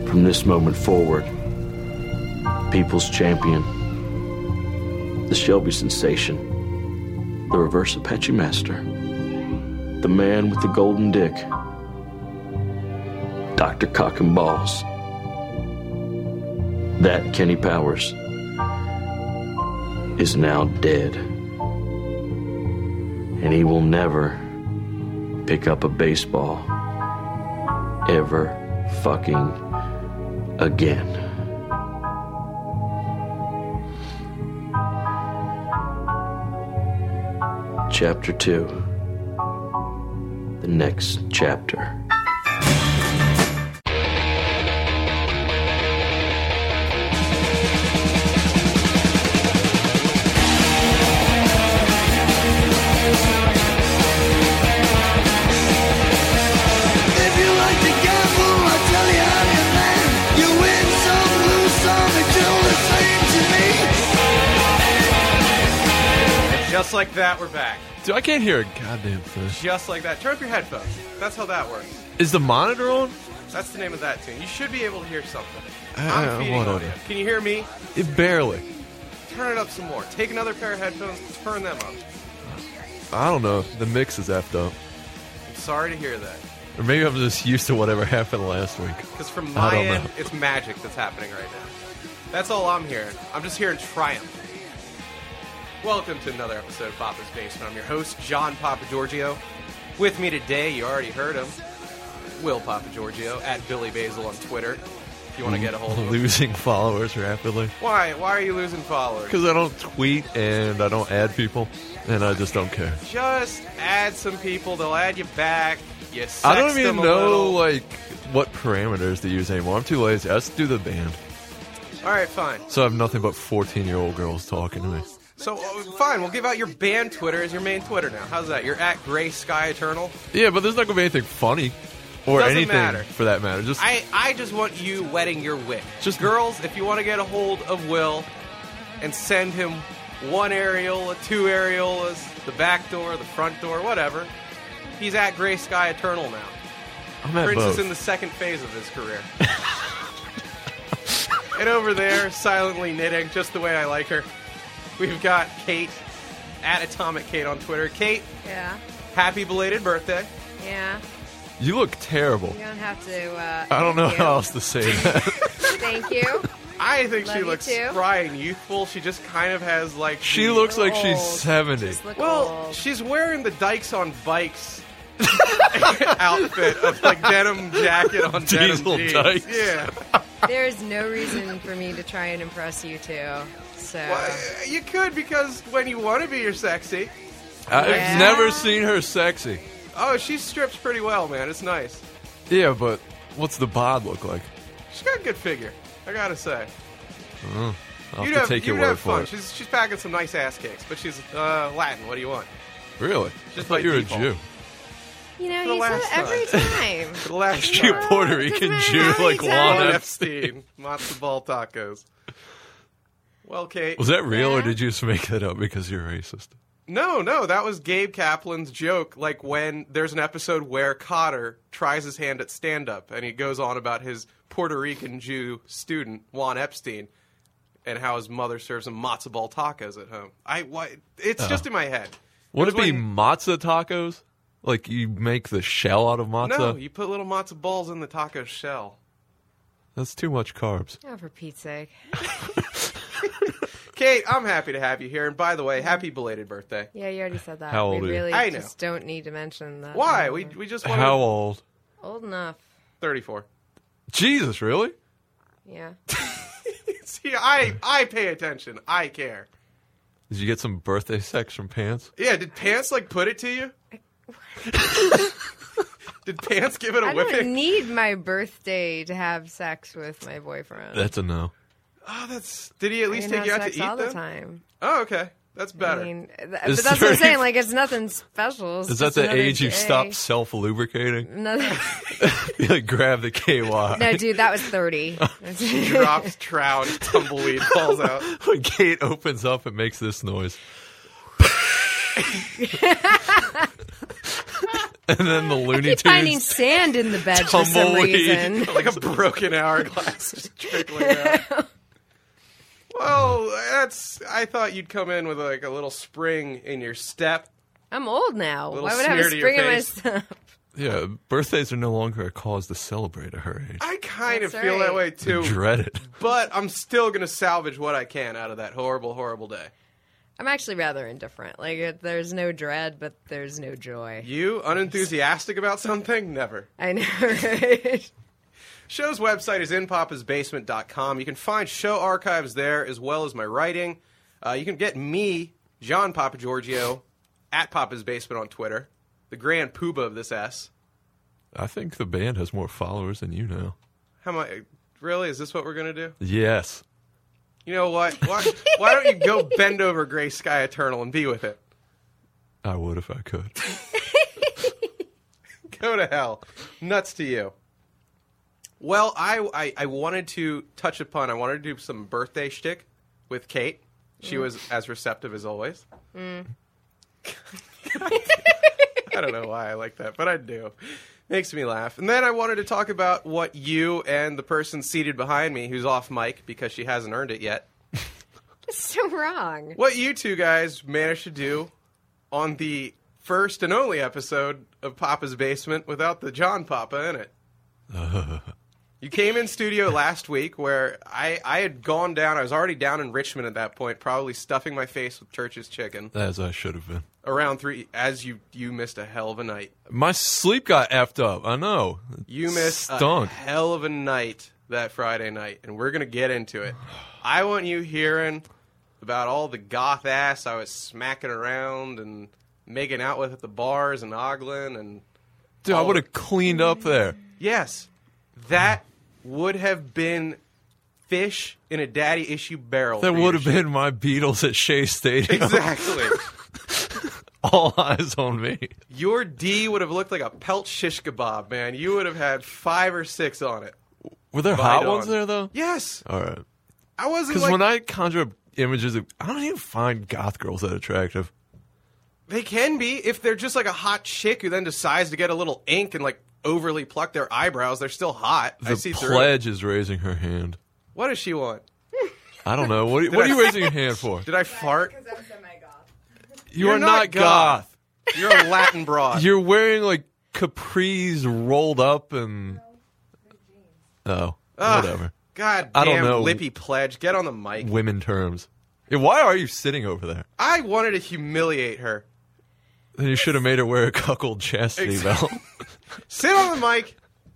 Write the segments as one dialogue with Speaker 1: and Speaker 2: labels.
Speaker 1: From this moment forward, people's champion, the Shelby sensation, the reverse Apache master, the man with the golden dick, Dr. Cock and Balls. That Kenny Powers is now dead. And he will never pick up a baseball ever fucking again. Chapter 2. The next chapter.
Speaker 2: Just like that, we're back.
Speaker 3: Dude, I can't hear a goddamn thing.
Speaker 2: Just like that. Turn up your headphones. That's how that works.
Speaker 3: Is the monitor on?
Speaker 2: That's the name of that tune. You should be able to hear something. I'm
Speaker 3: I'm
Speaker 2: feeding
Speaker 3: whatever.
Speaker 2: audio. Can you hear me?
Speaker 3: It barely.
Speaker 2: Turn it up some more. Take another pair of headphones, turn them up.
Speaker 3: I don't know. The mix is effed up.
Speaker 2: I'm sorry to hear that.
Speaker 3: Or maybe I'm just used to whatever happened last week.
Speaker 2: Because from
Speaker 3: I
Speaker 2: my
Speaker 3: don't
Speaker 2: end,
Speaker 3: know.
Speaker 2: it's magic that's happening right now. That's all I'm hearing. I'm just hearing triumph. Welcome to another episode of Papa's Basement. I'm your host, John Papa Giorgio. With me today, you already heard him, Will Papa Giorgio, at Billy Basil on Twitter, if you want to get a hold of him.
Speaker 3: Losing followers rapidly.
Speaker 2: Why? Why are you losing followers?
Speaker 3: Because I don't tweet and I don't add people. And I just don't care.
Speaker 2: Just add some people. They'll add you back. You sext
Speaker 3: I don't even
Speaker 2: them a
Speaker 3: know,
Speaker 2: little.
Speaker 3: like, what parameters to use anymore. I'm too lazy. I just do the band.
Speaker 2: All right, fine.
Speaker 3: So I have nothing but 14-year-old girls talking to me.
Speaker 2: So, fine. We'll give out your band Twitter as your main Twitter now. How's that? You're at Gray Sky Eternal.
Speaker 3: Yeah, but there's not going to be anything funny. Or
Speaker 2: Doesn't
Speaker 3: anything
Speaker 2: matter.
Speaker 3: for that matter. Just
Speaker 2: I just want you wetting your wit.
Speaker 3: Just-
Speaker 2: Girls, if you want to get a hold of Will and send him one aerial, two aerials, the back door, the front door, whatever, he's at Gray Sky Eternal now.
Speaker 3: I'm at
Speaker 2: Prince
Speaker 3: both.
Speaker 2: is in the second phase of his career. And over there, silently knitting, just the way I like her, we've got Kate, at Atomic Kate on Twitter. Kate,
Speaker 4: Yeah,
Speaker 2: happy belated birthday.
Speaker 4: yeah.
Speaker 3: You look terrible.
Speaker 4: You don't have to.
Speaker 3: I don't know
Speaker 4: thank you.
Speaker 3: how else to say that.
Speaker 4: Thank you.
Speaker 2: I think
Speaker 4: Love
Speaker 2: she
Speaker 4: you
Speaker 2: looks
Speaker 4: too.
Speaker 2: spry and youthful. She just kind of has like
Speaker 3: She
Speaker 2: the-
Speaker 3: looks like she's
Speaker 4: Old.
Speaker 3: 70.
Speaker 4: Just look
Speaker 2: well.
Speaker 4: old.
Speaker 2: She's wearing the Dykes on Bikes outfit of like denim jacket on
Speaker 3: Diesel
Speaker 2: denim jeans.
Speaker 3: Dykes.
Speaker 2: Yeah,
Speaker 4: There's no reason for me to try and impress you two. So
Speaker 2: well, you could because when you want to be, you're sexy.
Speaker 3: I've
Speaker 4: Yeah.
Speaker 3: never seen her sexy.
Speaker 2: Oh, she strips pretty well, man. It's nice.
Speaker 3: Yeah, but what's the bod look like?
Speaker 2: She's got a good figure. I gotta say.
Speaker 3: I'll have to take your
Speaker 2: you'd
Speaker 3: word
Speaker 2: have
Speaker 3: for
Speaker 2: fun.
Speaker 3: it.
Speaker 2: She's packing some nice ass cakes, but she's Latin. What do you want?
Speaker 3: Really?
Speaker 2: Just
Speaker 3: I thought
Speaker 2: by
Speaker 3: you were a
Speaker 2: default.
Speaker 3: Jew.
Speaker 4: you know,
Speaker 2: the
Speaker 4: you say
Speaker 2: last
Speaker 4: it every time.
Speaker 2: For the last
Speaker 3: She a
Speaker 2: time.
Speaker 3: Puerto
Speaker 4: doesn't
Speaker 3: Rican
Speaker 4: matter
Speaker 3: Jew
Speaker 4: how
Speaker 3: like
Speaker 4: many
Speaker 3: Juan
Speaker 4: times.
Speaker 3: Epstein.
Speaker 2: Matzo ball tacos. Well, Kate.
Speaker 3: Was that real, or
Speaker 4: Yeah.
Speaker 3: did you just make that up because you're racist?
Speaker 2: No, that was Gabe Kaplan's joke. Like when there's an episode where Cotter tries his hand at stand-up, and he goes on about his Puerto Rican Jew student, Juan Epstein, and how his mother serves him matzo ball tacos at home. It's just in my head.
Speaker 3: Would it
Speaker 2: was
Speaker 3: be
Speaker 2: when-
Speaker 3: matzah tacos? Like you make the shell out of matzah?
Speaker 2: No, you put little matzo balls in the taco shell.
Speaker 3: That's too much carbs.
Speaker 4: Oh, for Pete's sake.
Speaker 2: Kate, I'm happy to have you here. And by the way, happy belated birthday.
Speaker 4: Yeah, you already said that.
Speaker 3: How old are
Speaker 4: we
Speaker 3: you?
Speaker 4: really
Speaker 2: I know.
Speaker 4: just don't need to mention that.
Speaker 2: Why? We just want
Speaker 3: How old?
Speaker 4: Old enough.
Speaker 2: 34.
Speaker 3: Jesus, really?
Speaker 4: Yeah.
Speaker 2: See, I pay attention. I care.
Speaker 3: Did you get some birthday sex from Pants?
Speaker 2: Yeah, did Pants, like, put it to you? Did Pants give it a
Speaker 4: I
Speaker 2: whipping?
Speaker 4: don't need my birthday to have sex with my boyfriend.
Speaker 3: That's a no.
Speaker 2: Oh, did he at
Speaker 4: I
Speaker 2: least
Speaker 4: can
Speaker 2: take you
Speaker 4: have
Speaker 2: out to
Speaker 4: sex
Speaker 2: eat
Speaker 4: all the
Speaker 2: then?
Speaker 4: time.
Speaker 2: Oh, okay. That's better.
Speaker 4: I mean, but
Speaker 3: Is
Speaker 4: that's what I'm
Speaker 3: 30
Speaker 4: saying. Like, it's nothing special. It's
Speaker 3: Is that
Speaker 4: just
Speaker 3: the
Speaker 4: another
Speaker 3: age you
Speaker 4: day.
Speaker 3: stop self-lubricating?
Speaker 4: No,
Speaker 3: You like grab the KY.
Speaker 4: no, dude, that was 30.
Speaker 2: Drops trout, tumbleweed falls out.
Speaker 3: When Kate opens up, it makes this noise. And then the Looney
Speaker 4: keep finding
Speaker 3: Tunes.
Speaker 4: sand in the bed for some
Speaker 3: Tumbleweed.
Speaker 4: reason.
Speaker 2: Like a broken hourglass just trickling out. Well, I thought you'd come in with like a little spring in your step.
Speaker 4: I'm old now.
Speaker 2: Little
Speaker 4: Why would I have a
Speaker 2: smear to your
Speaker 4: spring in my
Speaker 2: face.
Speaker 4: step?
Speaker 3: Yeah, birthdays are no longer a cause to celebrate at her age.
Speaker 2: I kind of
Speaker 4: That's
Speaker 2: feel that
Speaker 4: right.
Speaker 2: way too.
Speaker 3: Dread it.
Speaker 2: But I'm still going to salvage what I can out of that horrible, horrible day.
Speaker 4: I'm actually rather indifferent. Like, there's no dread, but there's no joy.
Speaker 2: You unenthusiastic about something? Never.
Speaker 4: I know, right?
Speaker 2: Show's website is inpapasbasement.com. You can find show archives there as well as my writing. You can get me, John Papagiorgio, at Papa's Basement on Twitter, the grand poobah of this S.
Speaker 3: I think the band has more followers than you now.
Speaker 2: How am I? Really? Is this what we're going to do?
Speaker 3: Yes.
Speaker 2: You know what? Why don't you go bend over Gray Sky Eternal and be with it?
Speaker 3: I would if I could.
Speaker 2: Go to hell. Nuts to you. Well, I wanted to touch upon, I wanted to do some birthday shtick with Kate. She was as receptive as always. I don't know why I like that, but I do. Makes me laugh. And then I wanted to talk about what you and the person seated behind me, who's off mic because she hasn't earned it yet,
Speaker 4: It's so wrong.
Speaker 2: what you two guys managed to do on the first and only episode of Papa's Basement without the John Papa in it. You came in studio last week where I had gone down. I was already down in Richmond at that point, probably stuffing my face with Church's chicken.
Speaker 3: As I should have been.
Speaker 2: Around 3, as you missed a hell of a night.
Speaker 3: My sleep got effed up. I know.
Speaker 2: You missed a
Speaker 3: Stunk.
Speaker 2: hell of a night that Friday night, and we're going to get into it. I want you hearing about all the goth ass I was smacking around and making out with at the bars and ogling. And
Speaker 3: Dude, I would have cleaned up there.
Speaker 2: yes, that would have been fish in a daddy issue barrel.
Speaker 3: That
Speaker 2: for you
Speaker 3: would
Speaker 2: to
Speaker 3: have
Speaker 2: shoot.
Speaker 3: been my Beatles at Shea Stadium.
Speaker 2: Exactly.
Speaker 3: All eyes on me.
Speaker 2: Your D would have looked like a pelt shish kebab, man. You would have had 5 or 6 on it.
Speaker 3: Were there
Speaker 2: Bite
Speaker 3: hot
Speaker 2: on.
Speaker 3: ones there, though?
Speaker 2: Yes.
Speaker 3: All right.
Speaker 2: I wasn't
Speaker 3: Because
Speaker 2: like...
Speaker 3: when I conjure up images of... I don't even find goth girls that attractive.
Speaker 2: They can be if they're just like a hot chick who then decides to get a little ink and like overly pluck their eyebrows. They're still hot. I
Speaker 3: The
Speaker 2: see through it.
Speaker 3: pledge is raising her hand.
Speaker 2: What does she want?
Speaker 3: I don't know. What are you raising your hand for?
Speaker 2: Did I fart?
Speaker 5: Because I'm semi-goth.
Speaker 3: You
Speaker 2: You're
Speaker 3: are
Speaker 2: not
Speaker 3: not goth.
Speaker 2: You're a Latin broad.
Speaker 3: You're wearing like capris rolled up and... Oh,
Speaker 2: Ugh.
Speaker 3: whatever.
Speaker 2: God
Speaker 3: I don't
Speaker 2: damn
Speaker 3: know.
Speaker 2: lippy pledge. Get on the mic.
Speaker 3: Women terms. Yeah, why are you sitting over there?
Speaker 2: I wanted to humiliate her.
Speaker 3: Then you should have made her wear a cuckold chastity belt.
Speaker 2: Sit on the mic.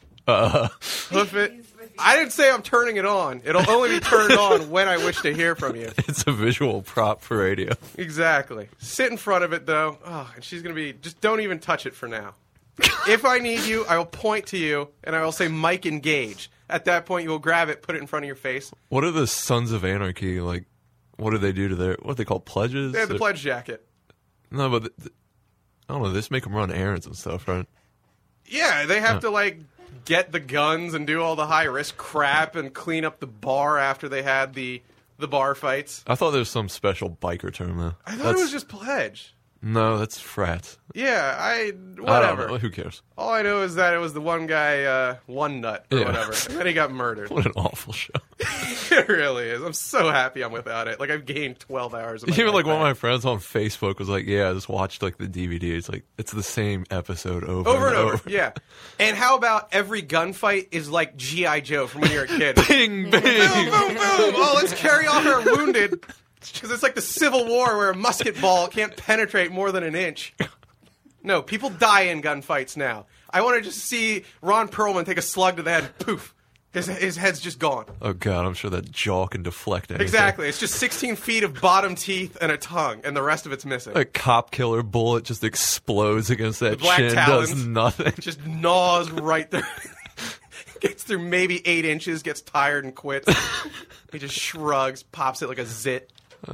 Speaker 2: Hoof it. I didn't say I'm turning it on. It'll only be turned on when I wish to hear from you.
Speaker 3: It's a visual prop for radio.
Speaker 2: Exactly. Sit in front of it, though. Oh, and she's going to be... Just don't even touch it for now. If I need you, I will point to you, and I will say, Mike, engage. At that point, you will grab it, put it in front of your face.
Speaker 3: What are the Sons of Anarchy, like, what do they do to their... What are they called, pledges?
Speaker 2: They have the
Speaker 3: Or-
Speaker 2: pledge jacket.
Speaker 3: No, but... I don't know, they just make them run errands and stuff, right?
Speaker 2: Yeah, they have to, like, get the guns and do all the high-risk crap and clean up the bar after they had the bar fights.
Speaker 3: I thought there was some special biker term, though.
Speaker 2: I thought it was just pledge.
Speaker 3: No, that's frats.
Speaker 2: Yeah,
Speaker 3: I
Speaker 2: whatever.
Speaker 3: don't know. Who cares?
Speaker 2: All I know is that it was the one guy, One Nut, or
Speaker 3: Yeah.
Speaker 2: whatever. And then he got murdered.
Speaker 3: What an awful show.
Speaker 2: It really is. I'm so happy I'm without it. Like, I've gained 12 hours of my
Speaker 3: Even
Speaker 2: life
Speaker 3: like one of
Speaker 2: back.
Speaker 3: my friends on Facebook was like, yeah, I just watched like the DVD. It's like, it's the same episode over
Speaker 2: Over and over, yeah. And how about every gunfight is like G.I. Joe from when you were a kid?
Speaker 3: Bing, bing.
Speaker 2: Boom, boom, boom! Oh, let's carry off our wounded. Because it's like the Civil War where a musket ball can't penetrate more than an inch. No, people die in gunfights now. I want to just see Ron Perlman take a slug to the head. Poof. His head's just gone.
Speaker 3: Oh, God, I'm sure that jaw can deflect anything.
Speaker 2: Exactly. It's just 16 feet of bottom teeth and a tongue, and the rest of it's missing.
Speaker 3: A cop killer bullet just explodes against that
Speaker 2: black
Speaker 3: chin,
Speaker 2: talons.
Speaker 3: does nothing.
Speaker 2: Just gnaws right there. Gets through maybe 8 inches, gets tired and quits. He just shrugs, pops it like a zit.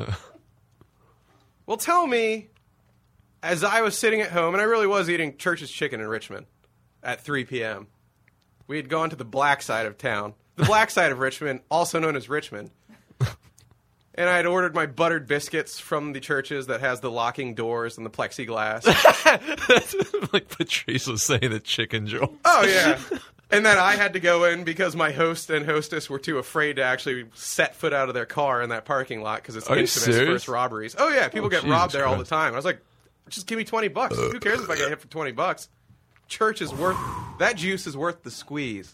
Speaker 2: Well, tell me, as I was sitting at home, and I really was eating Church's chicken in Richmond at 3 p.m., we had gone to the black side of town. The black side of Richmond, also known as Richmond. And I had ordered my buttered biscuits from the churches that has the locking doors and the plexiglass.
Speaker 3: Like Patrice was saying, the chicken joint.
Speaker 2: Oh, yeah. And then I had to go in because my host and hostess were too afraid to actually set foot out of their car in that parking lot because it's
Speaker 3: Are you
Speaker 2: infamous
Speaker 3: serious?
Speaker 2: for robberies. Oh, yeah. People get
Speaker 3: Jesus
Speaker 2: robbed there all the
Speaker 3: Christ.
Speaker 2: time. I was like, just give me $20. Who cares if I get hit for $20? Church is worth... That juice is worth the squeeze.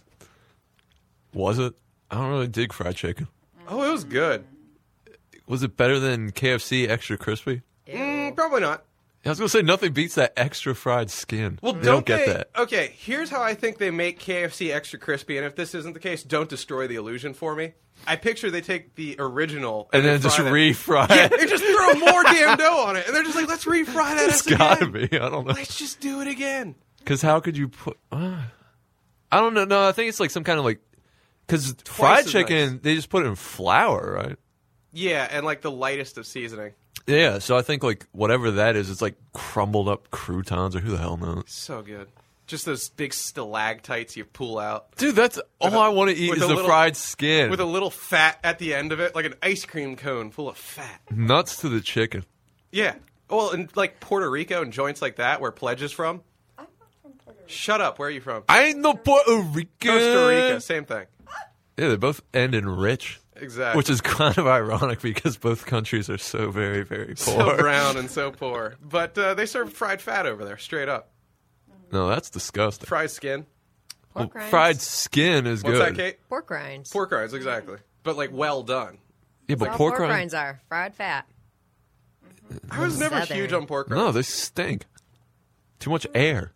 Speaker 3: Was it? I don't really dig fried chicken.
Speaker 2: Oh, it was good.
Speaker 3: Was it better than KFC extra crispy?
Speaker 2: Probably not.
Speaker 3: I was going to say, nothing beats that extra fried skin.
Speaker 2: Well,
Speaker 3: they don't get that.
Speaker 2: Okay, here's how I think they make KFC extra crispy, and if this isn't the case, don't destroy the illusion for me. I picture they take the original
Speaker 3: And
Speaker 2: they
Speaker 3: then just
Speaker 2: fry that-
Speaker 3: refry
Speaker 2: Yeah,
Speaker 3: it.
Speaker 2: they just throw more damn dough on it, and they're just like, let's refry that.
Speaker 3: It's
Speaker 2: ass
Speaker 3: got to
Speaker 2: again.
Speaker 3: be. I don't know.
Speaker 2: Let's just do it again.
Speaker 3: Because how could you put... I don't know. No, I think it's like some kind of like... Because fried
Speaker 2: as
Speaker 3: chicken,
Speaker 2: nice.
Speaker 3: they just put it in flour, right?
Speaker 2: Yeah, and like the lightest of seasoning.
Speaker 3: Yeah, so I think like whatever that is, it's like crumbled up croutons or who the hell knows.
Speaker 2: So good. Just those big stalactites you pull out
Speaker 3: Dude, that's all I want to eat
Speaker 2: with
Speaker 3: is
Speaker 2: a
Speaker 3: the
Speaker 2: little-
Speaker 3: fried skin.
Speaker 2: with a little fat at the end of it, like an ice cream cone full of fat.
Speaker 3: Nuts to the chicken.
Speaker 2: Yeah. Well, in like Puerto Rico and joints like that, where Pledge is from.
Speaker 5: I'm not from Puerto Rico.
Speaker 2: Shut up. Where are you from?
Speaker 3: I ain't no Puerto Rican.
Speaker 2: Costa Rica. Same thing.
Speaker 3: Yeah, they both end in rich.
Speaker 2: Exactly.
Speaker 3: Which is kind of ironic because both countries are so very, very poor.
Speaker 2: so brown and so poor. But they serve fried fat over there, straight up.
Speaker 3: No, that's disgusting.
Speaker 2: Fried skin.
Speaker 3: Well,
Speaker 4: Pork rinds.
Speaker 3: fried skin is
Speaker 2: What's
Speaker 3: good.
Speaker 2: that, Kate?
Speaker 4: Pork rinds.
Speaker 2: Pork rinds, exactly. But like well done.
Speaker 3: Yeah, but
Speaker 4: All
Speaker 3: pork
Speaker 4: pork
Speaker 3: rinds.
Speaker 4: rinds are fried fat.
Speaker 2: I was never
Speaker 4: Southern.
Speaker 2: huge on pork rinds.
Speaker 3: No, they stink. Too much air.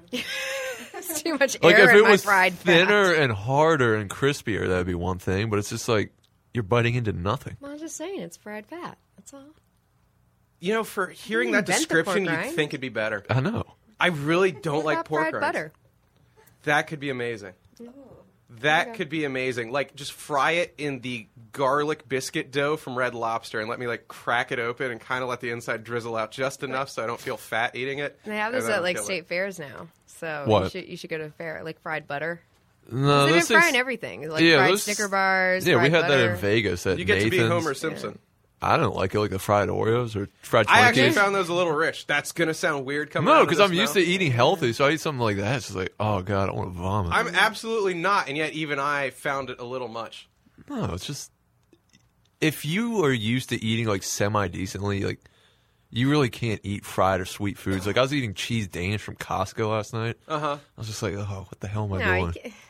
Speaker 4: It's too much
Speaker 3: Like
Speaker 4: air
Speaker 3: if
Speaker 4: in
Speaker 3: it
Speaker 4: my
Speaker 3: was
Speaker 4: fried
Speaker 3: thinner
Speaker 4: fat.
Speaker 3: and harder and crispier, that'd be one thing. But it's just like you're biting into nothing.
Speaker 4: Well, I'm just saying, it's fried fat. That's all.
Speaker 2: You know, for hearing that
Speaker 4: invent the
Speaker 2: description,
Speaker 4: pork
Speaker 2: you'd
Speaker 4: rind.
Speaker 2: think it'd be better.
Speaker 3: I know.
Speaker 2: I really don't
Speaker 4: What
Speaker 2: like
Speaker 4: about
Speaker 2: pork
Speaker 4: fried
Speaker 2: rinds.
Speaker 4: butter?
Speaker 2: That could be amazing. That could be amazing. Like, just fry it in the garlic biscuit dough from Red Lobster and let me, like, crack it open and kind of let the inside drizzle out just enough so I don't feel fat eating it.
Speaker 4: They have
Speaker 2: and
Speaker 4: this
Speaker 2: then
Speaker 4: at
Speaker 2: I'll
Speaker 4: like
Speaker 2: kill it.
Speaker 4: state fairs now. So
Speaker 3: What?
Speaker 4: you should go to a fair, like fried butter.
Speaker 3: No,
Speaker 4: They've been
Speaker 3: those things-
Speaker 4: frying everything, like
Speaker 3: Yeah,
Speaker 4: fried
Speaker 3: those-
Speaker 4: Snicker bars.
Speaker 3: Yeah, we
Speaker 4: fried
Speaker 3: had
Speaker 4: butter.
Speaker 3: that in Vegas at
Speaker 2: You get
Speaker 3: Nathan's.
Speaker 2: to be Homer Simpson.
Speaker 3: I don't like it, like the fried Oreos or fried Twinkies.
Speaker 2: I actually found those a little rich. That's going to sound weird coming out
Speaker 3: No,
Speaker 2: of
Speaker 3: because
Speaker 2: this
Speaker 3: I'm used
Speaker 2: mouth.
Speaker 3: to eating healthy, so I eat something like that. It's just like, oh god, I want to vomit.
Speaker 2: I'm absolutely not, and yet even I found it a little much.
Speaker 3: No, it's just if you are used to eating like semi decently, like you really can't eat fried or sweet foods. Like I was eating cheese Danish from Costco last night.
Speaker 2: Uh-huh.
Speaker 3: I was just like, oh, what the hell am I
Speaker 4: No,
Speaker 3: doing?
Speaker 4: you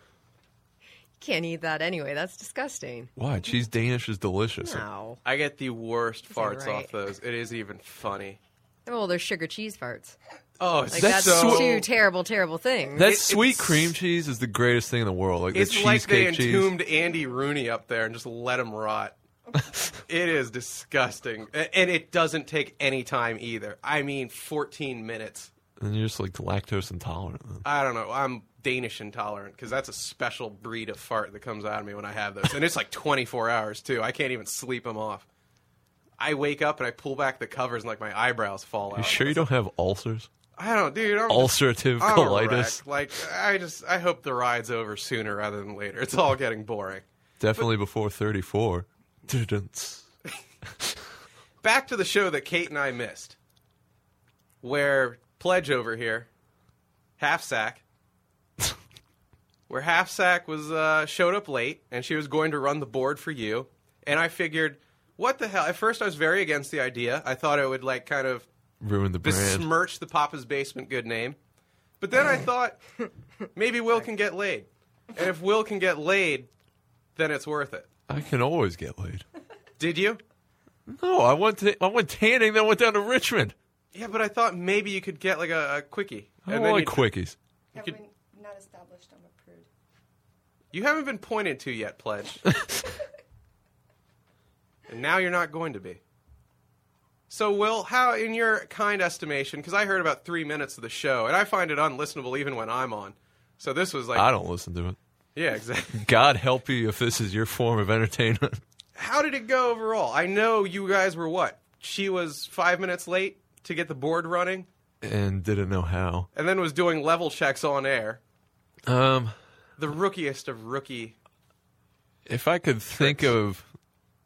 Speaker 4: can't eat that anyway. That's disgusting.
Speaker 3: Why? Cheese Danish is delicious.
Speaker 4: No.
Speaker 2: I get the worst
Speaker 4: ain't
Speaker 2: farts
Speaker 4: right.
Speaker 2: off those. It isn't even funny.
Speaker 4: Well, there's sugar cheese farts.
Speaker 2: Oh, it's
Speaker 4: Like
Speaker 3: That's
Speaker 4: that's
Speaker 3: so-
Speaker 4: two terrible, terrible things.
Speaker 3: That
Speaker 2: It's-
Speaker 3: sweet cream cheese is the greatest thing in the world. Like the
Speaker 2: It's like they
Speaker 3: cheesecake cheese.
Speaker 2: entombed Andy Rooney up there and just let him rot. It is disgusting. And it doesn't take any time either. I mean, 14 minutes.
Speaker 3: And you're just like lactose intolerant.
Speaker 2: I don't know. I'm Danish intolerant because that's a special breed of fart that comes out of me when I have those. And it's like 24 hours, too. I can't even sleep them off. I wake up and I pull back the covers and like my eyebrows fall out.
Speaker 3: You sure you don't have ulcers?
Speaker 2: I don't, dude.
Speaker 3: Ulcerative
Speaker 2: I'm a
Speaker 3: colitis?
Speaker 2: wreck. Like, I hope the ride's over sooner rather than later. It's all getting boring.
Speaker 3: Definitely before 34. Dun-dun-ts.
Speaker 2: Back to the show that Kate and I missed, where Pledge over here, Half Sack, where Half Sack was showed up late, and she was going to run the board for you, and I figured, what the hell? At first, I was very against the idea. I thought it would like kind of
Speaker 3: Ruin the brand.
Speaker 2: besmirch the Papa's Basement good name, but then I thought maybe Will can get laid, and if Will can get laid, then it's worth it.
Speaker 3: I can always get laid.
Speaker 2: Did you?
Speaker 3: No, I went tanning, then went down to Richmond.
Speaker 2: Yeah, but I thought maybe you could get like a quickie.
Speaker 3: I don't like quickies.
Speaker 5: Have
Speaker 2: could-
Speaker 5: we not established I'm a prude?
Speaker 2: You haven't been pointed to yet, Pledge. And now you're not going to be. So, Will, how, in your kind estimation, because I heard about 3 minutes of the show, and I find it unlistenable even when I'm on. So this was like,
Speaker 3: I don't listen to it.
Speaker 2: yeah, exactly.
Speaker 3: God help you if this is your form of entertainment.
Speaker 2: How did it go overall? I know you guys were what? She was 5 minutes late to get the board running,
Speaker 3: And didn't know how.
Speaker 2: and then was doing level checks on air.
Speaker 3: Um,
Speaker 2: The rookiest of rookie.
Speaker 3: if I could think of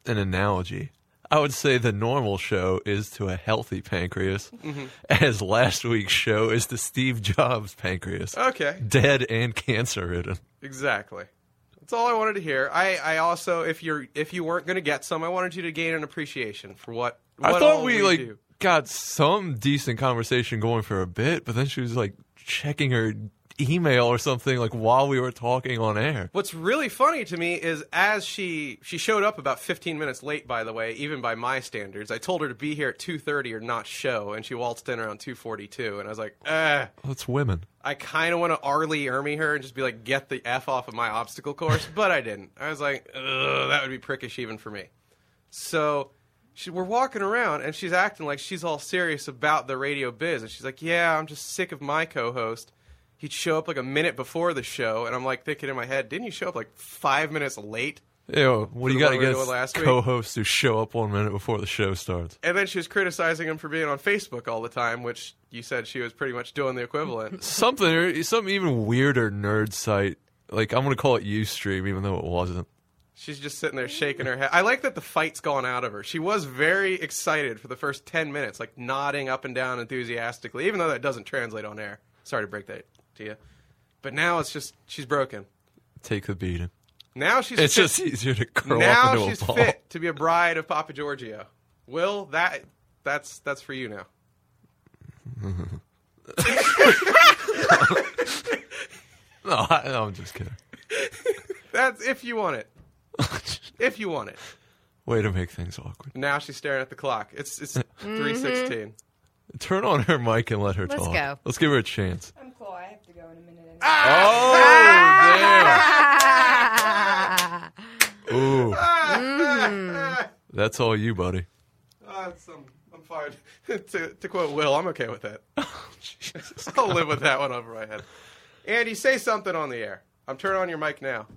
Speaker 3: an analogy. I would say the normal show is to a healthy pancreas, as last week's show is to Steve Jobs' pancreas.
Speaker 2: Okay.
Speaker 3: Dead and cancer-ridden.
Speaker 2: Exactly. That's all I wanted to hear. I also, if you weren't going to get some, I wanted you to gain an appreciation for what
Speaker 3: I thought
Speaker 2: all
Speaker 3: we
Speaker 2: do.
Speaker 3: got some decent conversation going for a bit, but then she was checking her email or something while we were talking on air.
Speaker 2: What's really funny to me is as she showed up about 15 minutes late, by the way, even by my standards. I told her to be here at 2:30 or not show, and she waltzed in around 2:42, and I was like,
Speaker 3: That's women.
Speaker 2: I kind of want to Arlie Ermy her and just be like, get the F off of my obstacle course, but I didn't. I was like, ugh, that would be prickish even for me. So we're walking around, and she's acting like she's all serious about the radio biz, and she's like, yeah, I'm just sick of my co-host. He'd show up a minute before the show, and I'm thinking in my head, didn't you show up 5 minutes late?
Speaker 3: Ew, what do you got
Speaker 2: the one we were doing last
Speaker 3: against
Speaker 2: week?
Speaker 3: co-hosts who show up 1 minute before the show starts?
Speaker 2: And then she was criticizing him for being on Facebook all the time, which you said she was pretty much doing the equivalent.
Speaker 3: Something even weirder nerd site. I'm going to call it Ustream, even though it wasn't.
Speaker 2: She's just sitting there shaking her head. I like that the fight's gone out of her. She was very excited for the first 10 minutes, nodding up and down enthusiastically, even though that doesn't translate on air. Sorry to break that to you. But now it's just, she's broken.
Speaker 3: Take the beating.
Speaker 2: Now she's
Speaker 3: It's
Speaker 2: fit.
Speaker 3: just easier to curl
Speaker 2: Now
Speaker 3: up into
Speaker 2: she's
Speaker 3: a ball.
Speaker 2: fit to be a bride of Papa Giorgio. Will, that's for you now.
Speaker 3: No, I'm just kidding.
Speaker 2: That's if you want it. If you want it.
Speaker 3: Way to make things awkward.
Speaker 2: Now she's staring at the clock. It's 3:16.
Speaker 3: Turn on her mic and let her
Speaker 4: Let's
Speaker 3: talk.
Speaker 4: go.
Speaker 3: Let's give her a chance.
Speaker 5: I'm cool. I have to go in a minute. Anyway.
Speaker 3: Oh, damn. Ooh. That's all you, buddy.
Speaker 2: I'm fine. to quote Will, I'm okay with that. I'll live with that one over my head. Andy, say something on the air. I'm turning on your mic now.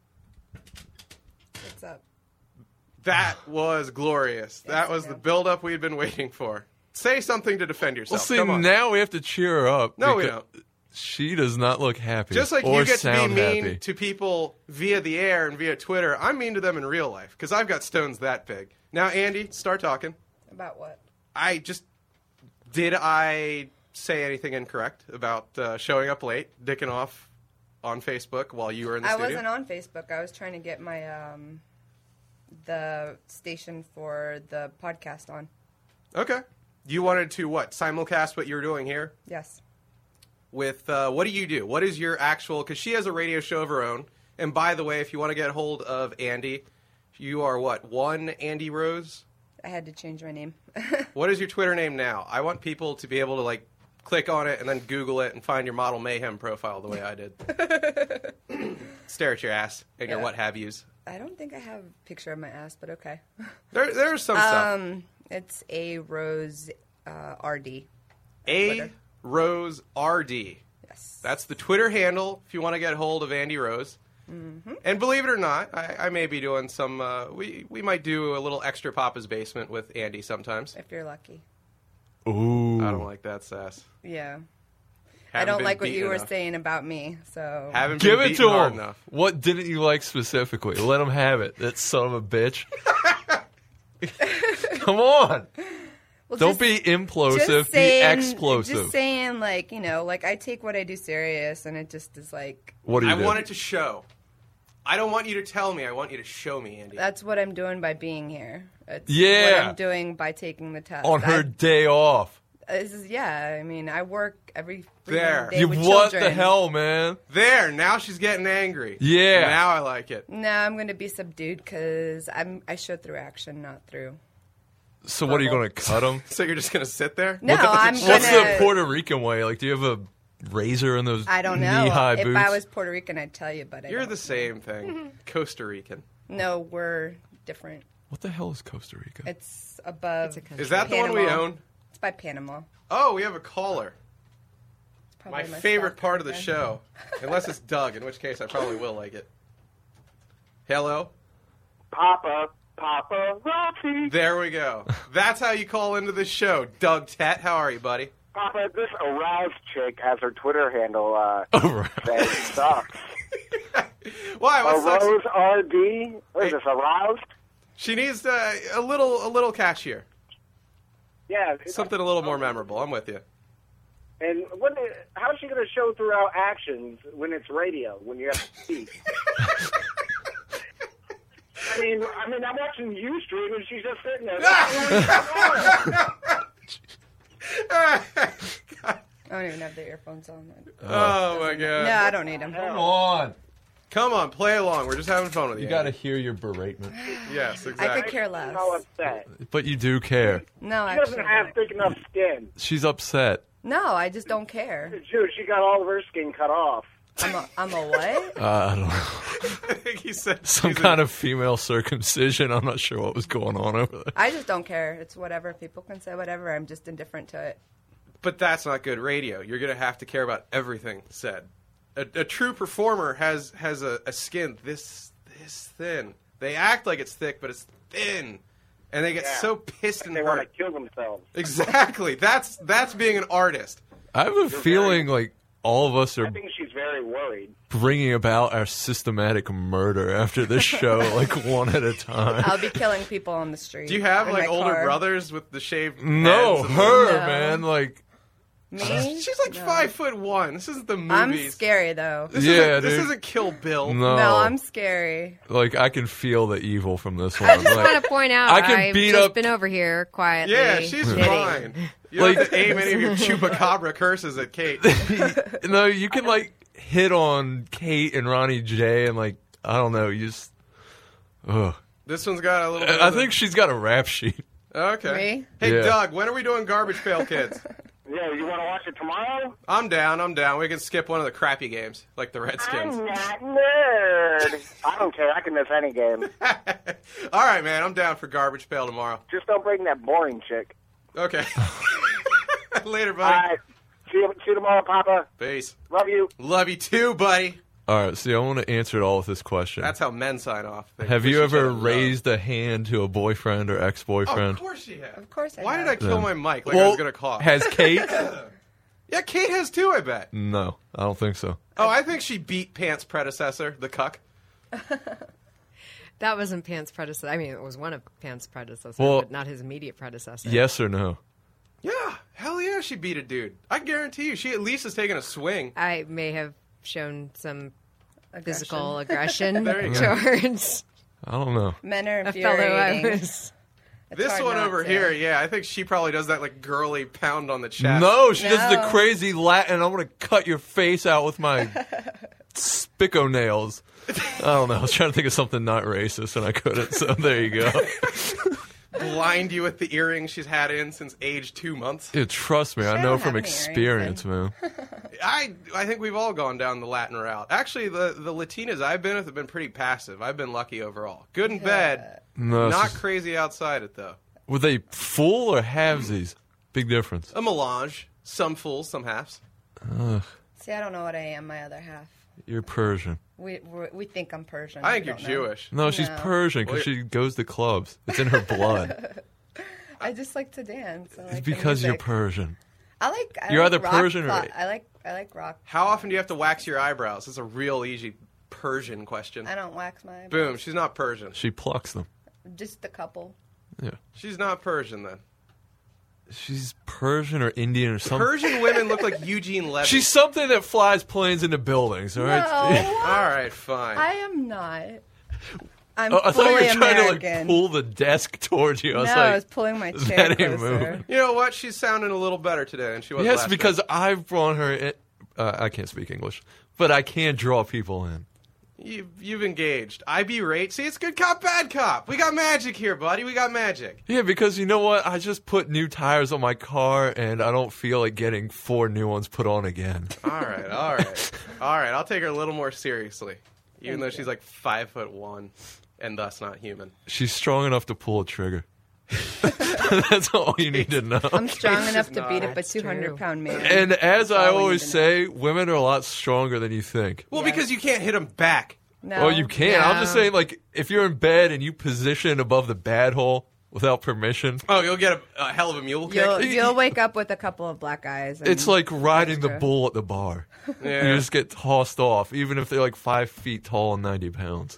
Speaker 5: What's up?
Speaker 2: That was glorious. That was the build-up we'd been waiting for. Say something to defend
Speaker 3: Well,
Speaker 2: yourself.
Speaker 3: see,
Speaker 2: Come on.
Speaker 3: now we have to cheer her up.
Speaker 2: No, we
Speaker 3: because
Speaker 2: don't.
Speaker 3: She does not look happy.
Speaker 2: Just like
Speaker 3: or
Speaker 2: you get to be
Speaker 3: sound
Speaker 2: mean
Speaker 3: happy.
Speaker 2: to people via the air and via Twitter, I'm mean to them in real life because I've got stones that big. Now, Andy, start talking.
Speaker 5: About what?
Speaker 2: Did I say anything incorrect about showing up late, dicking off on Facebook while you were in the
Speaker 5: I
Speaker 2: studio?
Speaker 5: wasn't on Facebook. I was trying to get my the station for the podcast on.
Speaker 2: Okay. You wanted to what? Simulcast what you're doing here?
Speaker 5: Yes.
Speaker 2: With what do you do? What is your actual? Because she has a radio show of her own. And by the way, if you want to get hold of Andy, you are what? One Andy Rose?
Speaker 5: I had to change my name.
Speaker 2: What is your Twitter name now? I want people to be able to click on it and then Google it and find your Model Mayhem profile the way I did. Stare at your ass and your
Speaker 5: Yeah.
Speaker 2: what have yous.
Speaker 5: I don't think I have a picture of my ass, but okay.
Speaker 2: There's some stuff.
Speaker 5: It's A Rose RD.
Speaker 2: A
Speaker 5: Twitter.
Speaker 2: Rose RD.
Speaker 5: Yes.
Speaker 2: That's the Twitter handle if you want to get hold of Andy Rose. Mm-hmm. And believe it or not, I may be doing some. We might do a little extra Papa's Basement with Andy sometimes.
Speaker 5: If you're lucky.
Speaker 3: Ooh.
Speaker 2: I don't like that sass.
Speaker 5: Yeah. I
Speaker 2: Haven't
Speaker 5: don't
Speaker 2: been
Speaker 5: like what
Speaker 2: beaten
Speaker 5: you were
Speaker 2: enough.
Speaker 5: saying about me, so.
Speaker 2: Haven't
Speaker 3: Give
Speaker 2: been
Speaker 3: it
Speaker 2: beaten
Speaker 3: to
Speaker 2: hard
Speaker 3: him.
Speaker 2: enough.
Speaker 3: What didn't you like specifically? Let him have it. That son of a bitch. Come on.
Speaker 5: Well,
Speaker 3: Don't
Speaker 5: just-
Speaker 3: be implosive.
Speaker 5: just saying,
Speaker 3: Be explosive.
Speaker 5: Just saying, I take what I do serious, and it just is
Speaker 3: What do you
Speaker 2: I
Speaker 3: do?
Speaker 2: want it to show. I don't want you to tell me. I want you to show me, Andy.
Speaker 5: that's what I'm doing by being here. It's
Speaker 3: Yeah.
Speaker 5: what I'm doing by taking the test.
Speaker 3: On her day off.
Speaker 5: I work every
Speaker 2: There.
Speaker 5: freaking day
Speaker 3: You
Speaker 5: with
Speaker 3: what
Speaker 5: children.
Speaker 3: the hell, man?
Speaker 2: There. Now she's getting angry.
Speaker 3: Yeah.
Speaker 2: Now I like it.
Speaker 5: No, I'm going to be subdued because I show through action, not through.
Speaker 3: So what are you going to cut him?
Speaker 2: So you're just gonna sit there?
Speaker 5: No, I'm
Speaker 3: What's
Speaker 5: gonna.
Speaker 3: the Puerto Rican way? Do you have a razor in those
Speaker 5: I don't know.
Speaker 3: knee-high
Speaker 5: If
Speaker 3: boots?
Speaker 5: I was Puerto Rican, I'd tell you, but
Speaker 2: You're
Speaker 5: don't.
Speaker 2: the same thing. Costa Rican.
Speaker 5: No, we're different.
Speaker 3: What the hell is Costa Rica?
Speaker 5: It's above.
Speaker 4: It's a country.
Speaker 2: Is that the one we
Speaker 5: Panama.
Speaker 2: own?
Speaker 5: It's by Panama.
Speaker 2: Oh, we have a caller.
Speaker 5: It's probably
Speaker 2: My favorite
Speaker 5: stalker
Speaker 2: part of the
Speaker 5: again.
Speaker 2: show. Unless it's Doug, in which case I probably will like it. Hello?
Speaker 6: Papa Rossi.
Speaker 2: There we go. That's how you call into the show. Doug Tet, how are you, buddy?
Speaker 6: Papa, this aroused chick has her Twitter handle
Speaker 3: Aroused.
Speaker 6: saying sucks.
Speaker 2: Why? What sucks?
Speaker 6: Rose RD? What is this, aroused?
Speaker 2: She needs a little catchier.
Speaker 6: Yeah.
Speaker 2: Something a little more memorable. I'm with you.
Speaker 6: And how is she going to show throughout actions when it's radio, when you have to speak? I mean, I'm watching Ustream and she's just sitting there.
Speaker 5: I don't even have the earphones on.
Speaker 2: Oh my god.
Speaker 5: No, I don't need them.
Speaker 3: Come on.
Speaker 2: Come on, play along. We're just having fun with you.
Speaker 3: You got to hear your beratement.
Speaker 2: Yes,
Speaker 5: I
Speaker 2: exactly.
Speaker 5: could care less.
Speaker 6: I'm all upset.
Speaker 3: But you do care.
Speaker 5: No,
Speaker 6: She doesn't
Speaker 5: actually.
Speaker 6: have thick enough skin.
Speaker 3: She's upset.
Speaker 5: No, I just don't care.
Speaker 6: Dude, she got all of her skin cut off.
Speaker 5: I'm a what?
Speaker 3: I don't know.
Speaker 2: I think he said
Speaker 3: Some kind of female circumcision. I'm not sure what was going on over there.
Speaker 5: I just don't care. It's whatever. People can say whatever. I'm just indifferent to it.
Speaker 2: But that's not good radio. You're going to have to care about everything said. A true performer has a skin this thin. They act like it's thick, but it's thin. And they get so pissed and
Speaker 6: They want to
Speaker 2: hurt.
Speaker 6: kill themselves.
Speaker 2: Exactly. That's being an artist.
Speaker 3: I have a feeling like all of us
Speaker 6: I
Speaker 3: are
Speaker 6: think she's very worried.
Speaker 3: bringing about our systematic murder after this show, like one at a time.
Speaker 5: I'll be killing people on the street.
Speaker 2: Do you have
Speaker 5: in
Speaker 2: like
Speaker 5: my
Speaker 2: older
Speaker 5: car.
Speaker 2: brothers with the shaved
Speaker 3: No,
Speaker 2: heads and
Speaker 3: her,
Speaker 5: No.
Speaker 3: man. Like,
Speaker 5: Me?
Speaker 2: She's like
Speaker 5: No.
Speaker 2: 5'1". This isn't the
Speaker 5: I'm
Speaker 2: movies.
Speaker 5: scary though.
Speaker 2: This
Speaker 3: Yeah,
Speaker 2: isn't, this
Speaker 3: dude.
Speaker 2: isn't Kill Bill.
Speaker 3: no.
Speaker 5: No, I'm scary.
Speaker 3: Like, I can feel the evil from this one.
Speaker 4: I just
Speaker 3: Like,
Speaker 4: want to point out
Speaker 3: I can
Speaker 4: I've
Speaker 3: beat
Speaker 4: just
Speaker 3: up-
Speaker 4: been over here quietly.
Speaker 2: Yeah, she's
Speaker 4: knitting.
Speaker 2: fine. You don't
Speaker 3: Like-
Speaker 2: have to aim any of your chupacabra curses at Kate.
Speaker 3: no, you can, like, hit on Kate and Ronnie J and, like, I don't know, you just. Ugh.
Speaker 2: This one's got a little bit
Speaker 3: I
Speaker 2: of
Speaker 3: think she's got a rap sheet.
Speaker 2: Okay.
Speaker 5: Me?
Speaker 2: Hey,
Speaker 3: Yeah.
Speaker 2: Doug, when are we doing Garbage Pail Kids?
Speaker 6: Yeah, you want to watch it tomorrow?
Speaker 2: I'm down. We can skip one of the crappy games, like the Redskins.
Speaker 6: I'm not nerd. I don't care. I can miss any game.
Speaker 2: All right, man. I'm down for Garbage Pail tomorrow.
Speaker 6: Just don't bring that boring chick.
Speaker 2: Okay. Later,
Speaker 6: All
Speaker 2: buddy.
Speaker 6: right. See you tomorrow, Papa.
Speaker 2: Peace.
Speaker 6: Love you.
Speaker 2: Love you too, buddy.
Speaker 3: All right, see, I want to answer it all with this question.
Speaker 2: That's how men sign off. They
Speaker 3: Have
Speaker 2: wish
Speaker 3: you
Speaker 2: each
Speaker 3: ever
Speaker 2: other love.
Speaker 3: raised a hand to a boyfriend or
Speaker 2: Oh,
Speaker 3: ex-boyfriend?
Speaker 2: of course you have.
Speaker 5: Of course I
Speaker 2: Why
Speaker 5: have.
Speaker 2: did I kill
Speaker 3: Yeah.
Speaker 2: my mic like I was going to cough?
Speaker 3: Has Kate?
Speaker 2: Yeah, Kate has too, I bet.
Speaker 3: No, I don't think so.
Speaker 2: Oh, I think she beat Pants' predecessor, the cuck.
Speaker 4: That wasn't Pant's predecessor. I mean, it was one of Pant's predecessors,
Speaker 3: Well-
Speaker 4: but not his immediate predecessor.
Speaker 3: Yes or no?
Speaker 2: Yeah, hell yeah, she beat a dude. I guarantee you, she at least has taken a swing.
Speaker 4: I may have shown some
Speaker 5: Aggression.
Speaker 4: physical aggression
Speaker 2: There you go.
Speaker 4: towards
Speaker 3: I don't know.
Speaker 5: Men are
Speaker 4: a fellow I
Speaker 5: infuriating.
Speaker 4: was.
Speaker 5: It's
Speaker 2: This
Speaker 5: hard
Speaker 2: one
Speaker 5: not
Speaker 2: over
Speaker 5: to.
Speaker 2: here, yeah, I think she probably does that like girly pound on the chest.
Speaker 3: No, she does the
Speaker 5: No.
Speaker 3: crazy Latin. I'm going to cut your face out with my spicco nails. I don't know. I was trying to think of something not racist, and I couldn't, so there you go.
Speaker 2: Blind you with the earrings she's had in since age 2 months.
Speaker 3: Yeah, trust me, I
Speaker 5: She
Speaker 3: know
Speaker 5: don't
Speaker 3: from
Speaker 5: have any
Speaker 3: experience, man.
Speaker 2: I think we've all gone down the Latin route. Actually, the Latinas I've been with have been pretty passive. I've been lucky overall. Good in bed,
Speaker 3: No, it's
Speaker 2: not
Speaker 3: just-
Speaker 2: crazy outside it though.
Speaker 3: Were they full or halvesies? Big difference.
Speaker 2: A melange. Some fools, some halves.
Speaker 5: See, I don't know what I am. My other half.
Speaker 3: You're Persian.
Speaker 5: We think I'm Persian.
Speaker 2: I think
Speaker 5: We
Speaker 2: you're
Speaker 5: don't know.
Speaker 2: Jewish.
Speaker 3: No, she's
Speaker 5: No.
Speaker 3: Persian because
Speaker 2: Well,
Speaker 3: she goes to clubs. It's in her blood.
Speaker 5: I just like to dance. I like
Speaker 3: It's
Speaker 5: the
Speaker 3: because you're
Speaker 5: music.
Speaker 3: Persian.
Speaker 5: I
Speaker 3: You're
Speaker 5: like
Speaker 3: either
Speaker 5: rock
Speaker 3: Persian or-
Speaker 5: I like rock.
Speaker 2: How often do you have to wax your eyebrows? That's a real easy Persian question.
Speaker 5: I don't wax my eyebrows.
Speaker 2: Boom, she's not Persian.
Speaker 3: She plucks them.
Speaker 5: Just a couple.
Speaker 3: Yeah.
Speaker 2: She's not Persian then.
Speaker 3: She's Persian or Indian or something.
Speaker 2: Persian women look like Eugene Levy.
Speaker 3: She's something that flies planes into buildings, all right?
Speaker 5: No,
Speaker 2: All right, fine.
Speaker 5: I am not. I'm
Speaker 3: Oh, I thought you were
Speaker 5: fully
Speaker 3: trying to
Speaker 5: American.
Speaker 3: like pull the desk towards you. I was
Speaker 5: no,
Speaker 3: like,
Speaker 5: I was pulling my chair
Speaker 3: that ain't
Speaker 5: closer.
Speaker 3: moving.
Speaker 2: You know what? She's sounding a little better today than she was
Speaker 3: yes,
Speaker 2: last
Speaker 3: because
Speaker 2: week.
Speaker 3: I've brought her in. I can't speak English, but I can draw people in.
Speaker 2: You've engaged. I berate. See, it's good cop, bad cop. We got magic here, buddy. We got magic.
Speaker 3: Yeah, because you know what? I just put new tires on my car, and I don't feel like getting 4 new ones put on again.
Speaker 2: All right. I'll take her a little more seriously, even though she's like 5'1" and thus not human.
Speaker 3: She's strong enough to pull a trigger. That's all you need to know.
Speaker 5: I'm strong
Speaker 2: It's
Speaker 5: enough
Speaker 2: just
Speaker 5: to beat
Speaker 2: not.
Speaker 5: up a 200-pound man.
Speaker 3: And as I
Speaker 5: all we
Speaker 3: always
Speaker 5: need to
Speaker 3: say, women are a lot stronger than you think.
Speaker 2: Well,
Speaker 5: Yeah.
Speaker 2: because you can't hit him back.
Speaker 5: No.
Speaker 3: Oh, you can. I'm just
Speaker 4: No.
Speaker 3: saying, like, if you're in bed and you position above the bad hole without permission,
Speaker 2: Oh, you'll get a hell of a mule kick.
Speaker 5: You'll wake up with a couple of black eyes. And
Speaker 3: it's like riding the
Speaker 5: extra.
Speaker 3: bull at the bar.
Speaker 2: Yeah.
Speaker 3: You just get tossed off, even if they're like 5 feet tall and 90 pounds.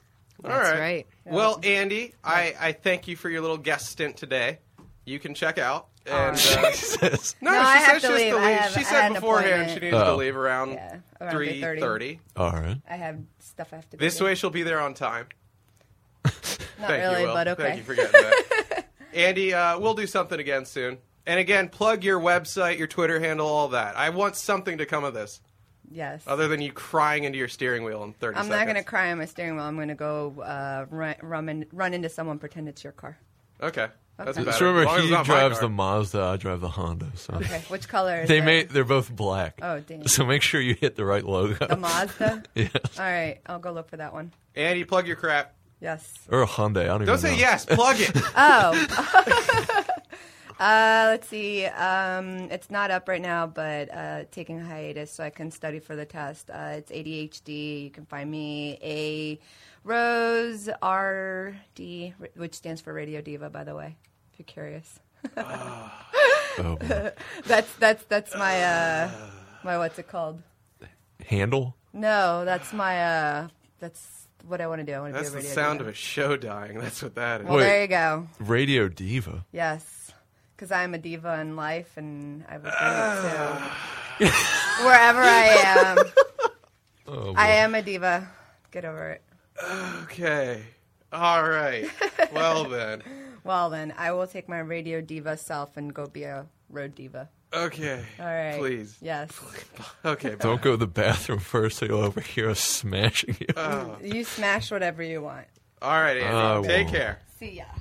Speaker 2: All
Speaker 4: That's
Speaker 2: right.
Speaker 4: right.
Speaker 2: Well, Andy, I thank you for your little guest stint today. You can check out. And
Speaker 3: Jesus.
Speaker 2: no,
Speaker 5: No,
Speaker 2: she
Speaker 5: I
Speaker 2: said
Speaker 5: have
Speaker 2: she
Speaker 5: to
Speaker 2: has
Speaker 5: leave.
Speaker 2: to
Speaker 5: I
Speaker 2: leave.
Speaker 5: have-
Speaker 2: She
Speaker 5: I
Speaker 2: said
Speaker 5: had an
Speaker 2: beforehand she
Speaker 5: appointment.
Speaker 2: needed to
Speaker 3: Oh.
Speaker 2: leave around
Speaker 5: Yeah, around
Speaker 2: 3:30.
Speaker 3: All right.
Speaker 5: I have stuff I have to do.
Speaker 2: This way she'll be there on time.
Speaker 5: Not
Speaker 2: Thank
Speaker 5: really,
Speaker 2: you, Will.
Speaker 5: but okay.
Speaker 2: Thank you for getting that. Andy, we'll do something again soon. And again, plug your website, your Twitter handle, all that. I want something to come of this,
Speaker 5: Yes.
Speaker 2: other than you crying into your steering wheel in 30
Speaker 5: I'm
Speaker 2: seconds.
Speaker 5: not going to cry on my steering wheel. I'm going to go run into someone, pretend it's your car.
Speaker 2: Okay. That's
Speaker 5: Okay.
Speaker 2: better.
Speaker 3: Just remember,
Speaker 2: As long as
Speaker 3: he
Speaker 2: it's not my
Speaker 3: drives
Speaker 2: car.
Speaker 3: the Mazda, I drive the Honda. So
Speaker 5: Okay. Which color is it?
Speaker 3: they're both black.
Speaker 5: Oh, damn.
Speaker 3: So make sure you hit the right logo.
Speaker 5: The Mazda?
Speaker 3: Yes.
Speaker 5: All right. I'll go look for that one.
Speaker 2: Andy, plug your crap.
Speaker 5: Yes.
Speaker 3: Or a Hyundai. I don't even
Speaker 2: Don't say
Speaker 3: know.
Speaker 2: yes. Plug it.
Speaker 5: Oh. Let's see. It's not up right now, but taking a hiatus so I can study for the test. It's ADHD. You can find me a Rose RD, which stands for Radio Diva, by the way, if you're curious.
Speaker 3: Oh, boy.
Speaker 5: That's my my what's it called?
Speaker 3: Handle?
Speaker 5: No, that's my that's what I want to do. I want to
Speaker 2: That's
Speaker 5: be a
Speaker 2: the
Speaker 5: radio
Speaker 2: sound
Speaker 5: diva.
Speaker 2: of a show dying. That's what that is.
Speaker 5: Well,
Speaker 3: Wait.
Speaker 5: there you go.
Speaker 3: Radio Diva.
Speaker 5: Yes, because I'm a diva in life, and I would bring it to wherever I am.
Speaker 3: Oh,
Speaker 5: I
Speaker 3: boy.
Speaker 5: am a diva. Get over it.
Speaker 2: Okay. All right. Well, then.
Speaker 5: Well, then I will take my radio diva self and go be a road diva.
Speaker 2: Okay.
Speaker 5: All right.
Speaker 2: Please.
Speaker 5: Yes.
Speaker 2: Okay. bye.
Speaker 3: Don't go to the bathroom first so you'll overhear us smashing you.
Speaker 5: You smash whatever you want.
Speaker 2: All right, Andy.
Speaker 3: I
Speaker 2: Take
Speaker 3: won't.
Speaker 2: care.
Speaker 5: See ya.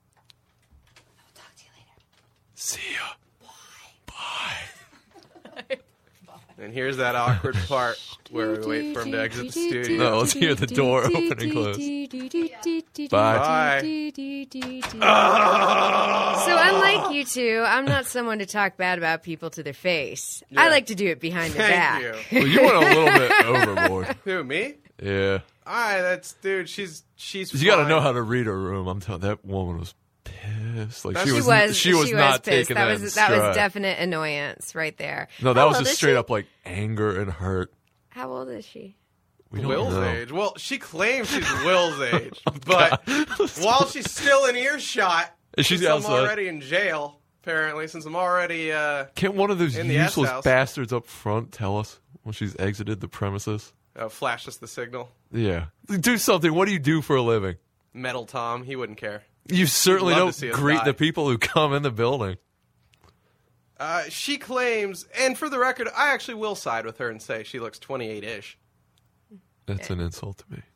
Speaker 3: See ya. Bye.
Speaker 2: And here's that awkward part where we wait for him to exit the studio.
Speaker 3: No, let's hear the door open and close. Bye.
Speaker 4: So unlike you two, I'm not someone to talk bad about people to their face. I like to do it behind their back.
Speaker 2: Thank you.
Speaker 3: Well, you went a little bit overboard.
Speaker 2: Who, me?
Speaker 3: Yeah.
Speaker 2: All right, that's, dude, she's
Speaker 3: You got to
Speaker 2: fine.
Speaker 3: know how to read her room. I'm telling that woman was pissed. Like
Speaker 2: She
Speaker 3: she was not
Speaker 4: pissed.
Speaker 3: taking
Speaker 4: That
Speaker 3: that.
Speaker 4: was
Speaker 3: in stride.
Speaker 4: definite annoyance right there.
Speaker 3: No, that
Speaker 4: How
Speaker 3: was
Speaker 4: old
Speaker 3: just
Speaker 4: is
Speaker 3: straight
Speaker 4: she?
Speaker 3: up like anger and hurt.
Speaker 4: How old is she?
Speaker 3: We don't
Speaker 2: Will's
Speaker 3: know.
Speaker 2: age. Well, she claims she's Will's age, but while she's still in earshot,
Speaker 3: And she's
Speaker 2: since I'm
Speaker 3: outside.
Speaker 2: already in jail, apparently, since I'm already,
Speaker 3: Can't one of those
Speaker 2: In the S
Speaker 3: useless
Speaker 2: house.
Speaker 3: bastards up front tell us when she's exited the premises?
Speaker 2: flash us the signal.
Speaker 3: Yeah. Do something. What do you do for a living?
Speaker 2: Metal Tom, he wouldn't care.
Speaker 3: You certainly
Speaker 2: love to
Speaker 3: don't
Speaker 2: see us
Speaker 3: greet
Speaker 2: die.
Speaker 3: the people who come in the building.
Speaker 2: She claims, and for the record, I actually will side with her and say she looks 28-ish.
Speaker 3: That's an insult to me.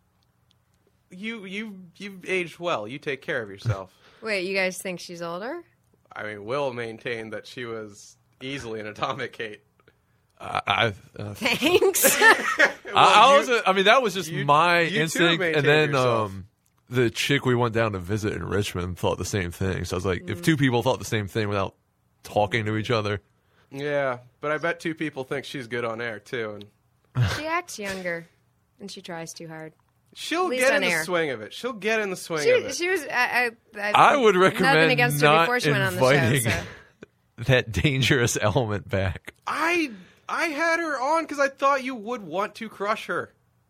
Speaker 2: You've aged well. You take care of yourself.
Speaker 4: Wait, you guys think she's older?
Speaker 2: I mean, Will maintained that she was easily an atomic Kate.
Speaker 4: Thanks.
Speaker 3: I mean, that was just my
Speaker 2: you too
Speaker 3: instinct.
Speaker 2: maintain
Speaker 3: And then
Speaker 2: yourself.
Speaker 3: the chick we went down to visit in Richmond thought the same thing. So I was like, if two people thought the same thing without talking to each other,
Speaker 2: Yeah, but I bet two people think she's good on air too, and
Speaker 4: She acts younger, and she tries too hard.
Speaker 2: she'll
Speaker 4: least
Speaker 2: get
Speaker 4: on
Speaker 2: in the
Speaker 4: air.
Speaker 2: swing of it. She'll get in the swing of it.
Speaker 4: She was.
Speaker 3: I would recommend
Speaker 4: nothing against her
Speaker 3: not
Speaker 4: before she went on the
Speaker 3: inviting
Speaker 4: show. So.
Speaker 3: that dangerous element back.
Speaker 2: I had her on because I thought you would want to crush her.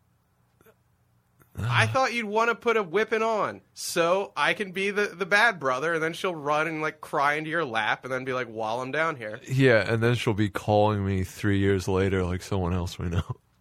Speaker 2: I thought you'd want to put a whipping on, so I can be the bad brother, and then she'll run and like cry into your lap, and then be like, "While I'm down here."
Speaker 3: Yeah, and then she'll be calling me 3 years later like someone else we know.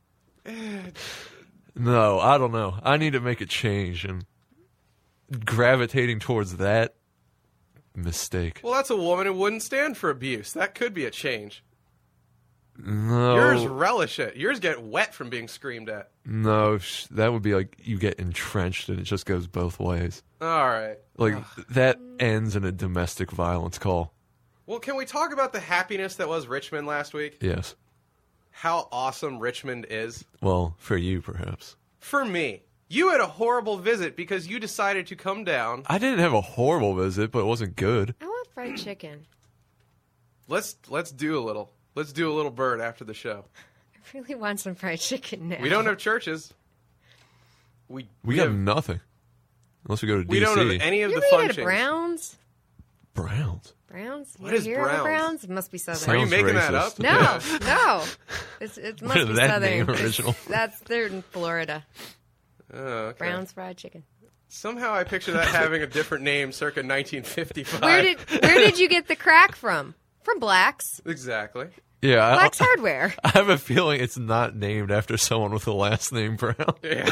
Speaker 3: No, I don't know. I need to make a change, and gravitating towards that mistake.
Speaker 2: Well, that's a woman who wouldn't stand for abuse. That could be a change.
Speaker 3: No,
Speaker 2: Yours relish it. Yours get wet from being screamed at.
Speaker 3: no, that would be like you get entrenched, and it just goes both ways.
Speaker 2: All right.
Speaker 3: Like that ends in a domestic violence call.
Speaker 2: Well, can we talk about the happiness that was Richmond last week?
Speaker 3: Yes.
Speaker 2: How awesome Richmond is.
Speaker 3: Well, for you, perhaps.
Speaker 2: For me, you had a horrible visit because you decided to come down.
Speaker 3: I didn't have a horrible visit, but it wasn't good.
Speaker 4: I want fried chicken.
Speaker 2: Let's do a little. Let's do a little bird after the show.
Speaker 4: I really want some fried chicken now.
Speaker 2: We don't have churches. We
Speaker 3: We have nothing. Unless we go to DC.
Speaker 2: we don't have any of
Speaker 4: You
Speaker 2: the
Speaker 4: ever eat
Speaker 2: functions.
Speaker 4: at Browns?
Speaker 3: Browns.
Speaker 4: Browns?
Speaker 2: What
Speaker 4: You
Speaker 2: is
Speaker 4: hear of
Speaker 2: Browns?
Speaker 4: Browns? It must be
Speaker 2: Are
Speaker 4: Southern.
Speaker 2: you
Speaker 3: Sounds
Speaker 2: making that
Speaker 3: racist.
Speaker 2: up?
Speaker 4: No,
Speaker 2: Yeah.
Speaker 4: no. It must
Speaker 3: Where
Speaker 4: be
Speaker 3: did that
Speaker 4: Southern.
Speaker 3: name original?
Speaker 4: They're in Florida.
Speaker 2: Oh, okay.
Speaker 4: Brown's Fried Chicken.
Speaker 2: Somehow I picture that having a different name circa 1955.
Speaker 4: Where did you get the crack from? From Black's.
Speaker 2: Exactly.
Speaker 3: Yeah,
Speaker 4: Black's Hardware.
Speaker 3: I have a feeling it's not named after someone with the last name Brown.
Speaker 2: Yeah.